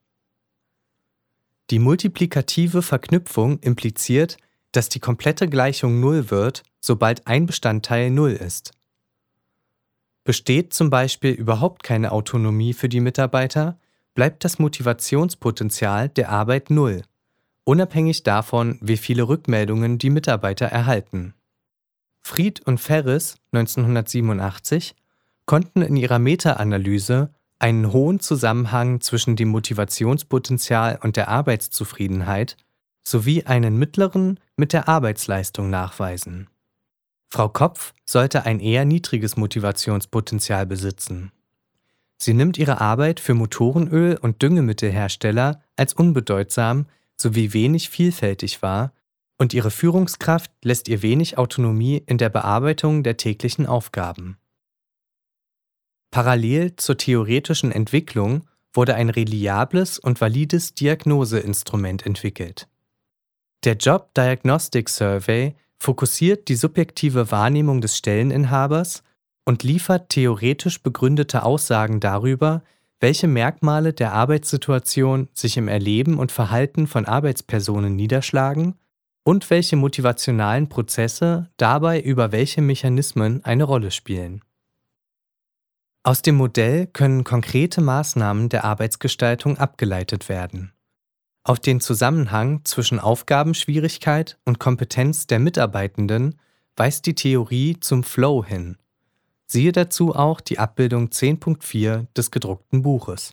Die multiplikative Verknüpfung impliziert, dass die komplette Gleichung Null wird, sobald ein Bestandteil Null ist. Besteht zum Beispiel überhaupt keine Autonomie für die Mitarbeiter, bleibt das Motivationspotenzial der Arbeit Null, unabhängig davon, wie viele Rückmeldungen die Mitarbeiter erhalten. Fried und Ferris neunzehnhundertsiebenundachtzig konnten in ihrer Meta-Analyse einen hohen Zusammenhang zwischen dem Motivationspotenzial und der Arbeitszufriedenheit sowie einen mittleren mit der Arbeitsleistung nachweisen. Frau Kopf sollte ein eher niedriges Motivationspotenzial besitzen. Sie nimmt ihre Arbeit für Motorenöl- und Düngemittelhersteller als unbedeutsam sowie wenig vielfältig wahr und ihre Führungskraft lässt ihr wenig Autonomie in der Bearbeitung der täglichen Aufgaben. Parallel zur theoretischen Entwicklung wurde ein reliables und valides Diagnoseinstrument entwickelt. Der Job Diagnostic Survey fokussiert die subjektive Wahrnehmung des Stelleninhabers und liefert theoretisch begründete Aussagen darüber, welche Merkmale der Arbeitssituation sich im Erleben und Verhalten von Arbeitspersonen niederschlagen und welche motivationalen Prozesse dabei über welche Mechanismen eine Rolle spielen. Aus dem Modell können konkrete Maßnahmen der Arbeitsgestaltung abgeleitet werden. Auf den Zusammenhang zwischen Aufgabenschwierigkeit und Kompetenz der Mitarbeitenden weist die Theorie zum Flow hin. Siehe dazu auch die Abbildung zehn Punkt vier des gedruckten Buches.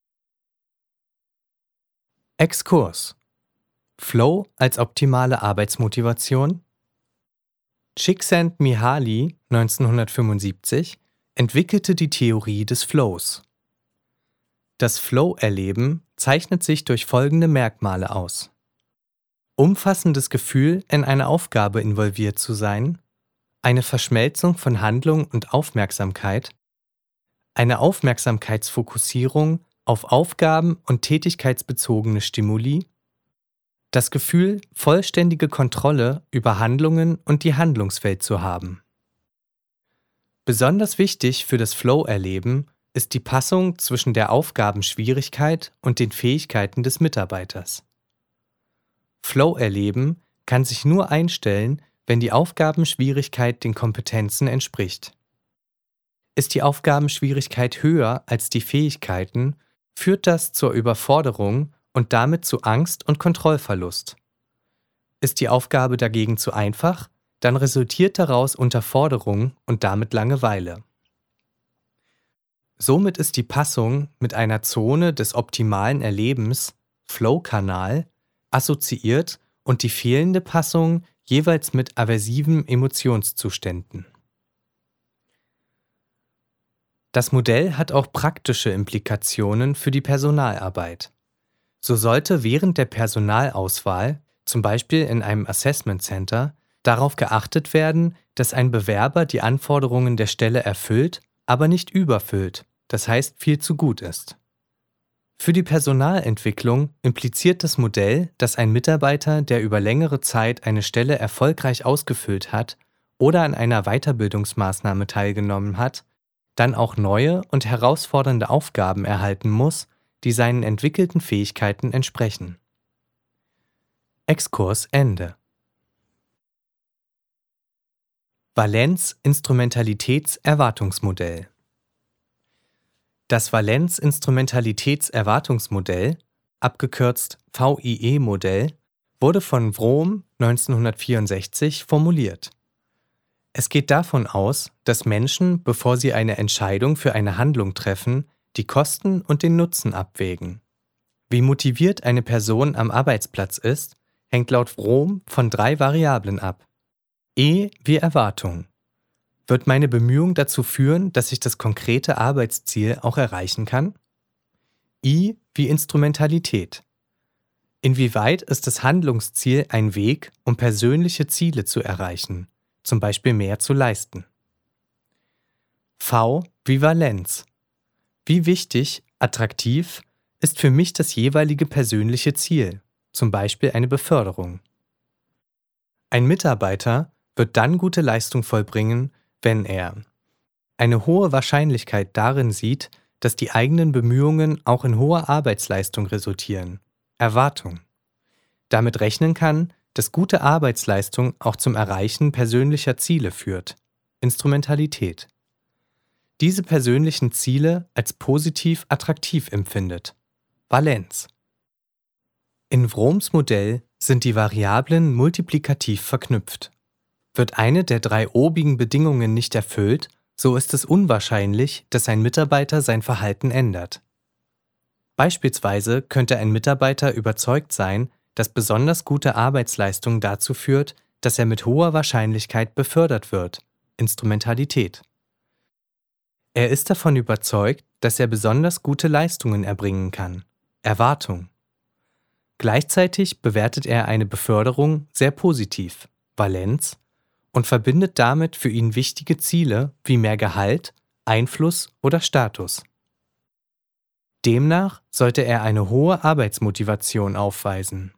Exkurs: Flow als optimale Arbeitsmotivation. Csikszentmihalyi neunzehnhundertfünfundsiebzig entwickelte die Theorie des Flows. Das Flow-Erleben zeichnet sich durch folgende Merkmale aus: umfassendes Gefühl, in eine Aufgabe involviert zu sein, eine Verschmelzung von Handlung und Aufmerksamkeit, eine Aufmerksamkeitsfokussierung auf Aufgaben und tätigkeitsbezogene Stimuli, das Gefühl, vollständige Kontrolle über Handlungen und die Handlungswelt zu haben. Besonders wichtig für das Flow-Erleben ist die Passung zwischen der Aufgabenschwierigkeit und den Fähigkeiten des Mitarbeiters. Flow-Erleben kann sich nur einstellen, wenn die Aufgabenschwierigkeit den Kompetenzen entspricht. Ist die Aufgabenschwierigkeit höher als die Fähigkeiten, führt das zur Überforderung und damit zu Angst und Kontrollverlust. Ist die Aufgabe dagegen zu einfach, dann resultiert daraus Unterforderung und damit Langeweile. Somit ist die Passung mit einer Zone des optimalen Erlebens, Flow-Kanal, assoziiert und die fehlende Passung jeweils mit aversiven Emotionszuständen. Das Modell hat auch praktische Implikationen für die Personalarbeit. So sollte während der Personalauswahl, zum Beispiel in einem Assessment Center, darauf geachtet werden, dass ein Bewerber die Anforderungen der Stelle erfüllt, aber nicht überfüllt, das heißt viel zu gut ist. Für die Personalentwicklung impliziert das Modell, dass ein Mitarbeiter, der über längere Zeit eine Stelle erfolgreich ausgefüllt hat oder an einer Weiterbildungsmaßnahme teilgenommen hat, dann auch neue und herausfordernde Aufgaben erhalten muss, die seinen entwickelten Fähigkeiten entsprechen. Exkurs Ende. Valenz-Instrumentalitäts-Erwartungsmodell. Das Valenz-Instrumentalitäts-Erwartungsmodell, abgekürzt V I E-Modell, wurde von Vroom neunzehnhundertvierundsechzig formuliert. Es geht davon aus, dass Menschen, bevor sie eine Entscheidung für eine Handlung treffen, die Kosten und den Nutzen abwägen. Wie motiviert eine Person am Arbeitsplatz ist, hängt laut Vroom von drei Variablen ab. E wie Erwartung. Wird meine Bemühung dazu führen, dass ich das konkrete Arbeitsziel auch erreichen kann? I wie Instrumentalität. Inwieweit ist das Handlungsziel ein Weg, um persönliche Ziele zu erreichen, zum Beispiel mehr zu leisten? V wie Valenz. Wie wichtig, attraktiv ist für mich das jeweilige persönliche Ziel, zum Beispiel eine Beförderung. Ein Mitarbeiter wird dann gute Leistung vollbringen, wenn er eine hohe Wahrscheinlichkeit darin sieht, dass die eigenen Bemühungen auch in hoher Arbeitsleistung resultieren, Erwartung, damit rechnen kann, dass gute Arbeitsleistung auch zum Erreichen persönlicher Ziele führt, Instrumentalität. Diese persönlichen Ziele als positiv attraktiv empfindet, Valenz. In Vroms Modell sind die Variablen multiplikativ verknüpft. Wird eine der drei obigen Bedingungen nicht erfüllt, so ist es unwahrscheinlich, dass ein Mitarbeiter sein Verhalten ändert. Beispielsweise könnte ein Mitarbeiter überzeugt sein, dass besonders gute Arbeitsleistung dazu führt, dass er mit hoher Wahrscheinlichkeit befördert wird, Instrumentalität. Er ist davon überzeugt, dass er besonders gute Leistungen erbringen kann, Erwartung. Gleichzeitig bewertet er eine Beförderung sehr positiv, Valenz, und verbindet damit für ihn wichtige Ziele wie mehr Gehalt, Einfluss oder Status. Demnach sollte er eine hohe Arbeitsmotivation aufweisen.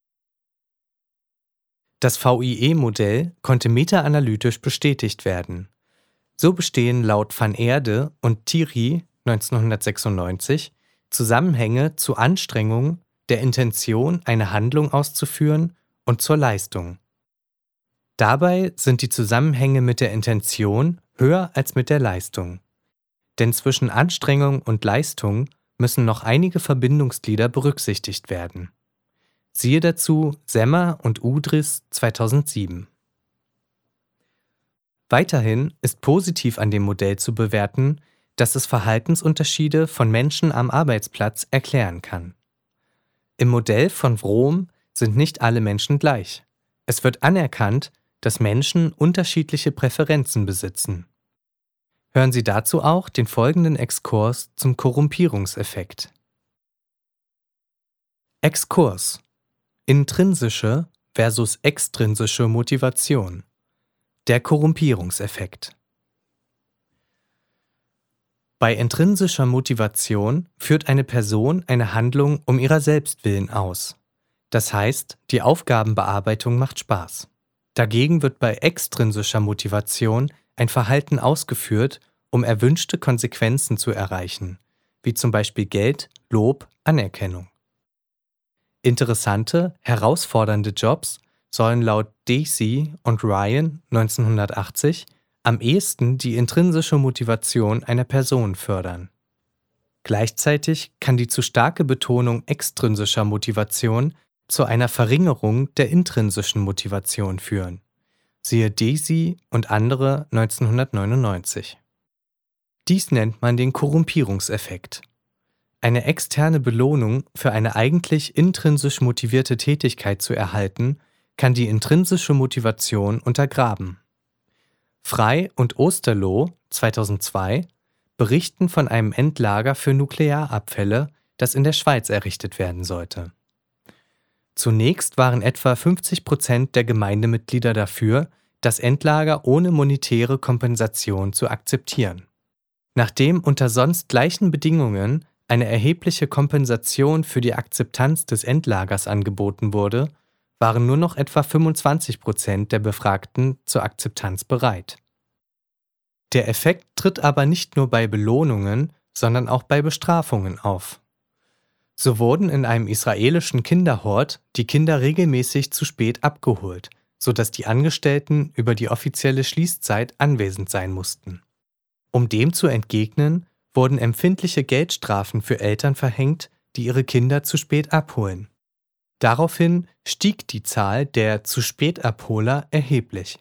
Das V I E-Modell konnte meta-analytisch bestätigt werden. So bestehen laut van Eerde und Thierry neunzehnhundertsechsundneunzig Zusammenhänge zu Anstrengung, der Intention, eine Handlung auszuführen und zur Leistung. Dabei sind die Zusammenhänge mit der Intention höher als mit der Leistung. Denn zwischen Anstrengung und Leistung müssen noch einige Verbindungsglieder berücksichtigt werden. Siehe dazu Semmer und Udris zweitausendsieben. Weiterhin ist positiv an dem Modell zu bewerten, dass es Verhaltensunterschiede von Menschen am Arbeitsplatz erklären kann. Im Modell von Vrom sind nicht alle Menschen gleich. Es wird anerkannt, dass Menschen unterschiedliche Präferenzen besitzen. Hören Sie dazu auch den folgenden Exkurs zum Korrumpierungseffekt. Exkurs: Intrinsische versus extrinsische Motivation. Der Korrumpierungseffekt. Bei intrinsischer Motivation führt eine Person eine Handlung um ihrer selbst willen aus. Das heißt, die Aufgabenbearbeitung macht Spaß. Dagegen wird bei extrinsischer Motivation ein Verhalten ausgeführt, um erwünschte Konsequenzen zu erreichen, wie zum Beispiel Geld, Lob, Anerkennung. Interessante, herausfordernde Jobs sollen laut Dacey und Ryan neunzehnhundertachtzig am ehesten die intrinsische Motivation einer Person fördern. Gleichzeitig kann die zu starke Betonung extrinsischer Motivation zu einer Verringerung der intrinsischen Motivation führen. Siehe Dacey und andere neunzehnhundertneunundneunzig. Dies nennt man den Korrumpierungseffekt. Eine externe Belohnung für eine eigentlich intrinsisch motivierte Tätigkeit zu erhalten, kann die intrinsische Motivation untergraben. Frey und Osterloh zweitausendzwei berichten von einem Endlager für Nuklearabfälle, das in der Schweiz errichtet werden sollte. Zunächst waren etwa fünfzig Prozent der Gemeindemitglieder dafür, das Endlager ohne monetäre Kompensation zu akzeptieren. Nachdem unter sonst gleichen Bedingungen eine erhebliche Kompensation für die Akzeptanz des Endlagers angeboten wurde, waren nur noch etwa fünfundzwanzig Prozent der Befragten zur Akzeptanz bereit. Der Effekt tritt aber nicht nur bei Belohnungen, sondern auch bei Bestrafungen auf. So wurden in einem israelischen Kinderhort die Kinder regelmäßig zu spät abgeholt, sodass die Angestellten über die offizielle Schließzeit anwesend sein mussten. Um dem zu entgegnen, wurden empfindliche Geldstrafen für Eltern verhängt, die ihre Kinder zu spät abholen. Daraufhin stieg die Zahl der Zu-Spät-Abholer erheblich.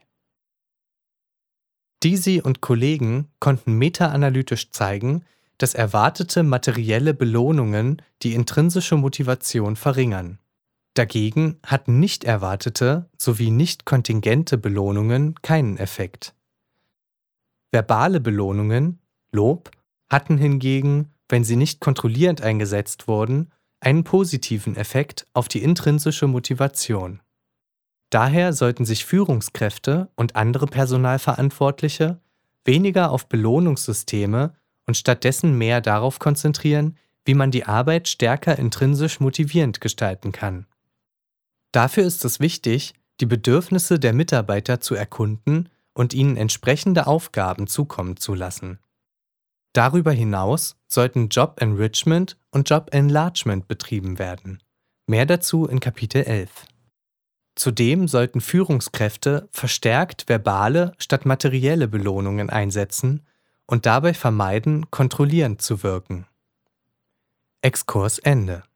Dacey und Kollegen konnten meta-analytisch zeigen, dass erwartete materielle Belohnungen die intrinsische Motivation verringern. Dagegen hatten nicht erwartete sowie nicht kontingente Belohnungen keinen Effekt. Verbale Belohnungen, Lob, hatten hingegen, wenn sie nicht kontrollierend eingesetzt wurden, einen positiven Effekt auf die intrinsische Motivation. Daher sollten sich Führungskräfte und andere Personalverantwortliche weniger auf Belohnungssysteme und stattdessen mehr darauf konzentrieren, wie man die Arbeit stärker intrinsisch motivierend gestalten kann. Dafür ist es wichtig, die Bedürfnisse der Mitarbeiter zu erkunden und ihnen entsprechende Aufgaben zukommen zu lassen. Darüber hinaus sollten Job Enrichment und Job Enlargement betrieben werden. Mehr dazu in Kapitel elf. Zudem sollten Führungskräfte verstärkt verbale statt materielle Belohnungen einsetzen und dabei vermeiden, kontrollierend zu wirken. Exkurs Ende.